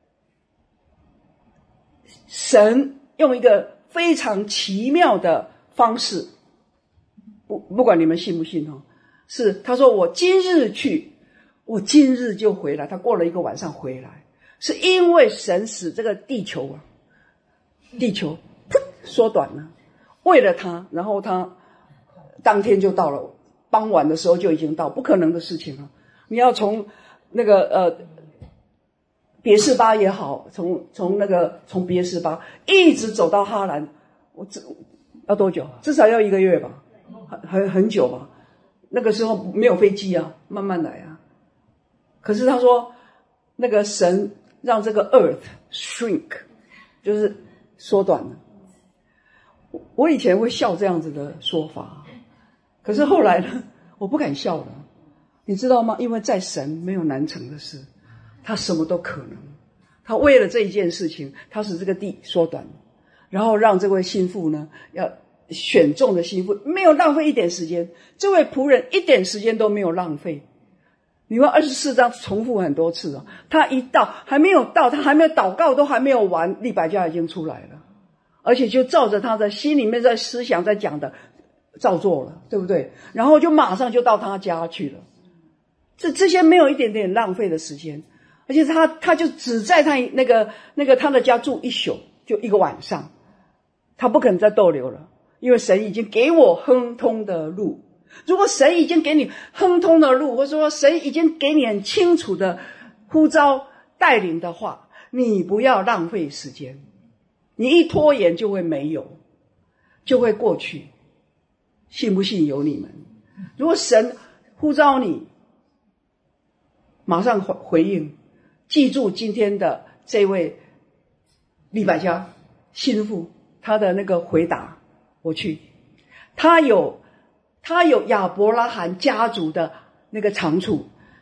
[SPEAKER 1] 神用一个非常奇妙的方式，不不管你们信不信哦，是他说我今日去，我今日就回来。他过了一个晚上回来，是因为神使这个地球啊，地球噗缩短了，为了他，然后他当天就到了，傍晚的时候就已经到，不可能的事情了。你要从那个呃别是巴也好，从从那个从别是巴一直走到哈兰，我这要多久？至少要一个月吧，很很很久吧。那个时候没有飞机啊，慢慢来啊。可是他说，那个神让这个 earth shrink， 就是缩短了。我以前会笑这样子的说法，可是后来呢，我不敢笑了。你知道吗？因为在神没有难成的事，他什么都可能。他为了这一件事情，他使这个地缩短，然后让这位心腹呢，要选中的心腹没有浪费一点时间，这位仆人一点时间都没有浪费。你看二十四章重复很多次哦，他一到还没有到，他还没有祷告都还没有完，利百加已经出来了，而且就照着他的心里面在思想在讲的照做了，对不对？然后就马上就到他家去了，这这些没有一点点浪费的时间，而且他他就只在他那个那个他的家住一宿，就一个晚上，他不可能再逗留了，因为神已经给我亨通的路。如果神已经给你亨通的路，或者说神已经给你很清楚的呼召带领的话，你不要浪费时间，你一拖延就会没有，就会过去。信不信由你们。如果神呼召你，马上回回应，记住今天的这位利百加心腹他的那个回答，我去。他有他有亚伯拉罕家族的那个长处，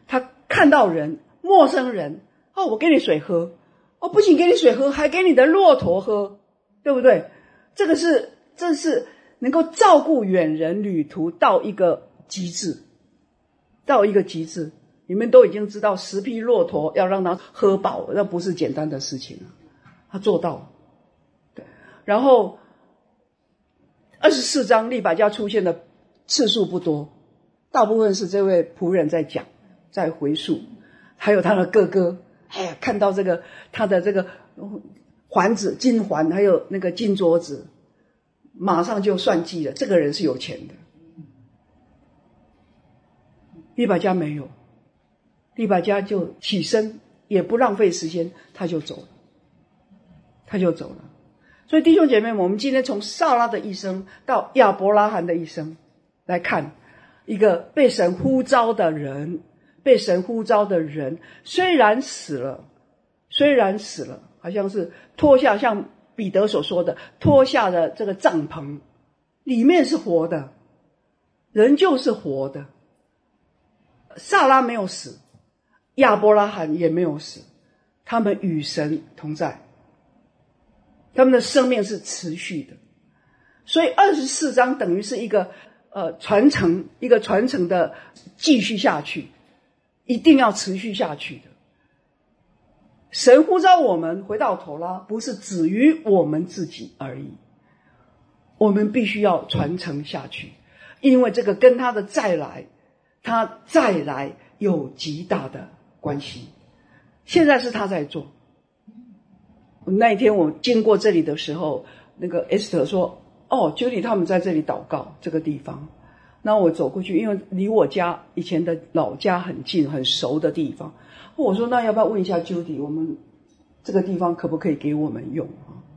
[SPEAKER 1] 他看到人，陌生人，哦，我给你水喝，哦，不仅给你水喝，还给你的骆驼喝，对不对？这个是，这是能够照顾远人旅途到一个极致，到一个极致。你们都已经知道，十匹骆驼要让他喝饱，那不是简单的事情啊，他做到了。对，然后二十四章利百加出现的次数不多，大部分是这位仆人在讲，在回述，还有他的哥哥，哎呀，看到这个他的这个环子金环，还有那个金镯子，马上就算计了，这个人是有钱的。利百加没有，利百加就起身，也不浪费时间，他就走了，他就走了。所以弟兄姐妹们，我们今天从撒拉的一生到亚伯拉罕的一生来看，一个被神呼召的人，被神呼召的人虽然死了，虽然死了，好像是脱下，像彼得所说的，脱下的这个帐篷，里面是活的，人就是活的。撒拉没有死，亚伯拉罕也没有死，他们与神同在，他们的生命是持续的。所以二十四章等于是一个呃传承，一个传承的继续下去，一定要持续下去的。神呼召我们回到头拉，不是止于我们自己而已，我们必须要传承下去，因为这个跟他的再来，他再来有极大的关系。现在是他在做。那一天我经过这里的时候，那个 Esther 说，哦 Judy 他们在这里祷告这个地方。那我走过去，因为离我家以前的老家很近很熟的地方，我说那要不要问一下 Judy， 我们这个地方可不可以给我们用？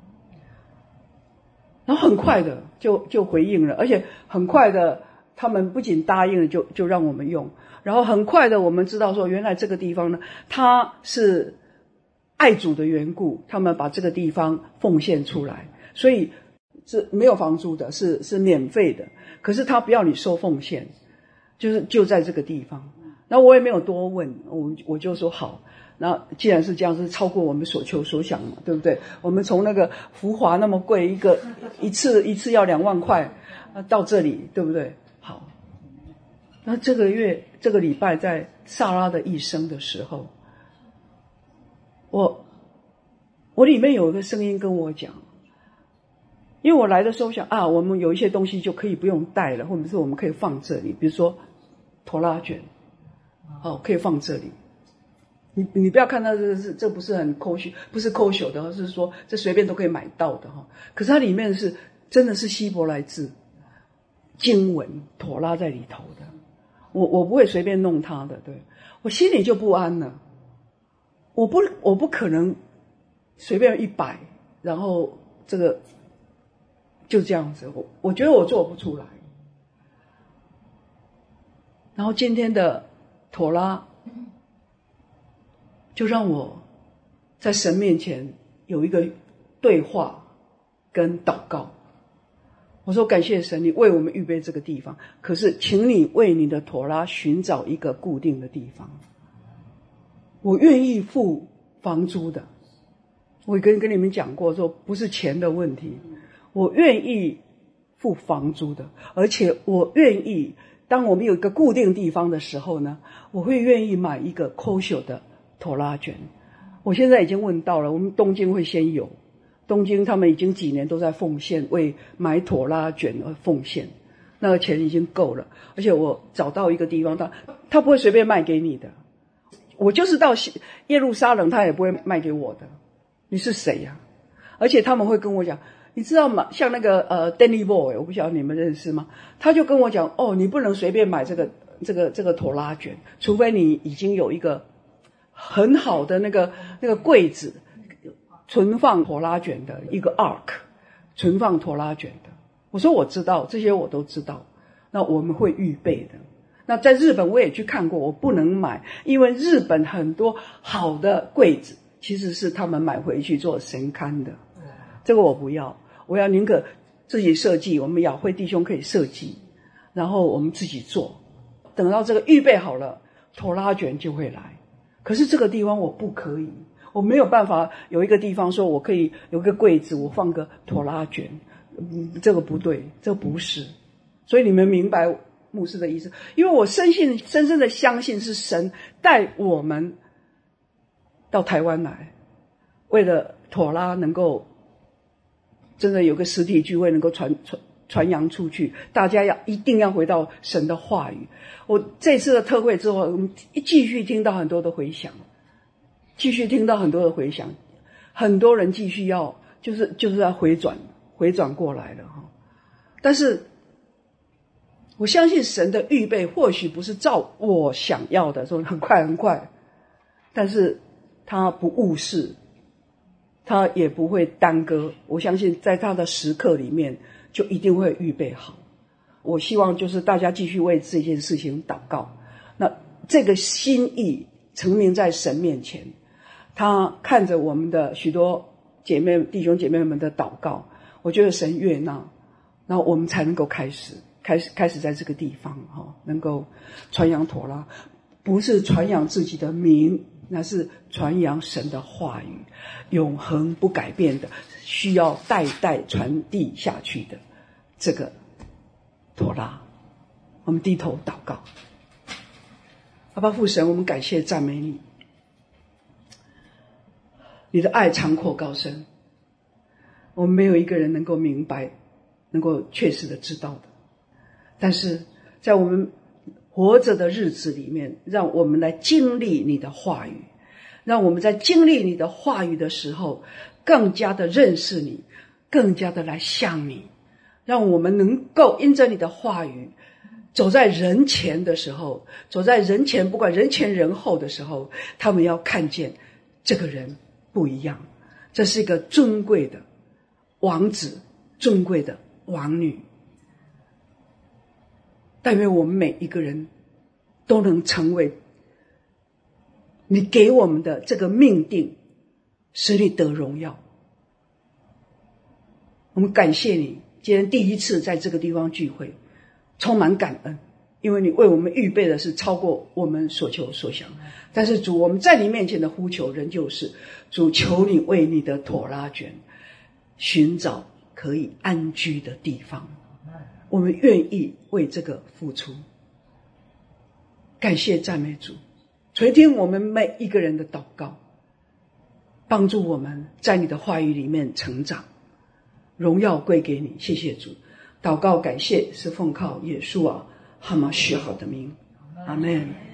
[SPEAKER 1] 然后很快的就就回应了，而且很快的他们不仅答应了，就就让我们用。然后很快的我们知道说，原来这个地方呢，它是爱主的缘故，他们把这个地方奉献出来，所以是没有房租的，是是免费的。可是他不要你收奉献，就是就在这个地方。那我也没有多问，我我就说好。那既然是这样，是超过我们所求所想嘛，对不对？我们从那个福华那么贵，一个一次一次要两万块，到这里，对不对？好。那这个月这个礼拜在撒拉的一生的时候，我我里面有一个声音跟我讲，因为我来的时候想啊，我们有一些东西就可以不用带了，或者是我们可以放这里，比如说拖拉卷，哦，可以放这里。你你不要看到这是这不是很抠秀，不是抠秀的，是说这随便都可以买到的哈。可是它里面是真的是希伯来字经文妥拉在里头的，我我不会随便弄它的，对，我心里就不安了。我不我不可能随便一摆，然后这个就这样子，我我觉得我做不出来。然后今天的妥拉就让我在神面前有一个对话跟祷告。我说感谢神，你为我们预备这个地方，可是请你为你的妥拉寻找一个固定的地方。我愿意付房租的，我跟跟你们讲过说不是钱的问题，我愿意付房租的，而且我愿意当我们有一个固定地方的时候呢，我会愿意买一个 kosher 的妥拉卷。我现在已经问到了，我们东京会先有，东京他们已经几年都在奉献，为买妥拉卷而奉献，那个钱已经够了。而且我找到一个地方，他他不会随便卖给你的，我就是到耶路撒冷他也不会卖给我的。你是谁呀、啊？而且他们会跟我讲，你知道吗？像那个呃 Danny Boy， 我不晓得你们认识吗？他就跟我讲，哦，你不能随便买这个这个这个妥拉卷，除非你已经有一个很好的那个那个柜子，存放妥拉卷的一个 ark， 存放妥拉卷的。我说我知道，这些我都知道，那我们会预备的。那在日本我也去看过，我不能买，因为日本很多好的柜子其实是他们买回去做神龛的，这个我不要，我要宁可自己设计，我们雅会弟兄可以设计，然后我们自己做。等到这个预备好了， 妥拉卷就会来。可是这个地方我不可以，我没有办法有一个地方说我可以有个柜子，我放个妥拉卷，嗯，这个不对，这不是。所以你们明白牧师的意思，因为我深信深深的相信是神带我们到台湾来，为了妥拉能够真的有个实体聚会能够传传传扬出去，大家要一定要回到神的话语。我这次的特会之后，我们继续听到很多的回响，继续听到很多的回响，很多人继续要就是就是要回转回转过来了哈。但是我相信神的预备或许不是照我想要的说很快很快，但是他不误事，他也不会耽搁。我相信在他的时刻里面就一定会预备好。我希望就是大家继续为这件事情祷告，那这个心意呈明在神面前，他看着我们的许多姐妹弟兄姐妹们的祷告，我觉得神悦纳，然后我们才能够开始开始开始在这个地方哈，能够传扬妥拉，不是传扬自己的名，那是传扬神的话语，永恒不改变的，需要代代传递下去的这个妥拉。我们低头祷告。阿爸父神，我们感谢赞美你，你的爱长阔高深，我们没有一个人能够明白，能够确实的知道的。但是在我们活着的日子里面，让我们来经历你的话语，让我们在经历你的话语的时候更加的认识你，更加的来像你，让我们能够因着你的话语走在人前的时候，走在人前，不管人前人后的时候，他们要看见这个人不一样，这是一个尊贵的王子，尊贵的王女。但愿我们每一个人都能成为你给我们的这个命定，使你得荣耀。我们感谢你，今天第一次在这个地方聚会，充满感恩，因为你为我们预备的是超过我们所求所想。但是主，我们在你面前的呼求仍旧是，主，求你为你的妥拉卷寻找可以安居的地方，我们愿意为这个付出。感谢赞美主，垂听我们每一个人的祷告，帮助我们在你的话语里面成长，荣耀归给你。谢谢主，祷告感谢是奉靠耶稣啊哈马许好的名，阿们。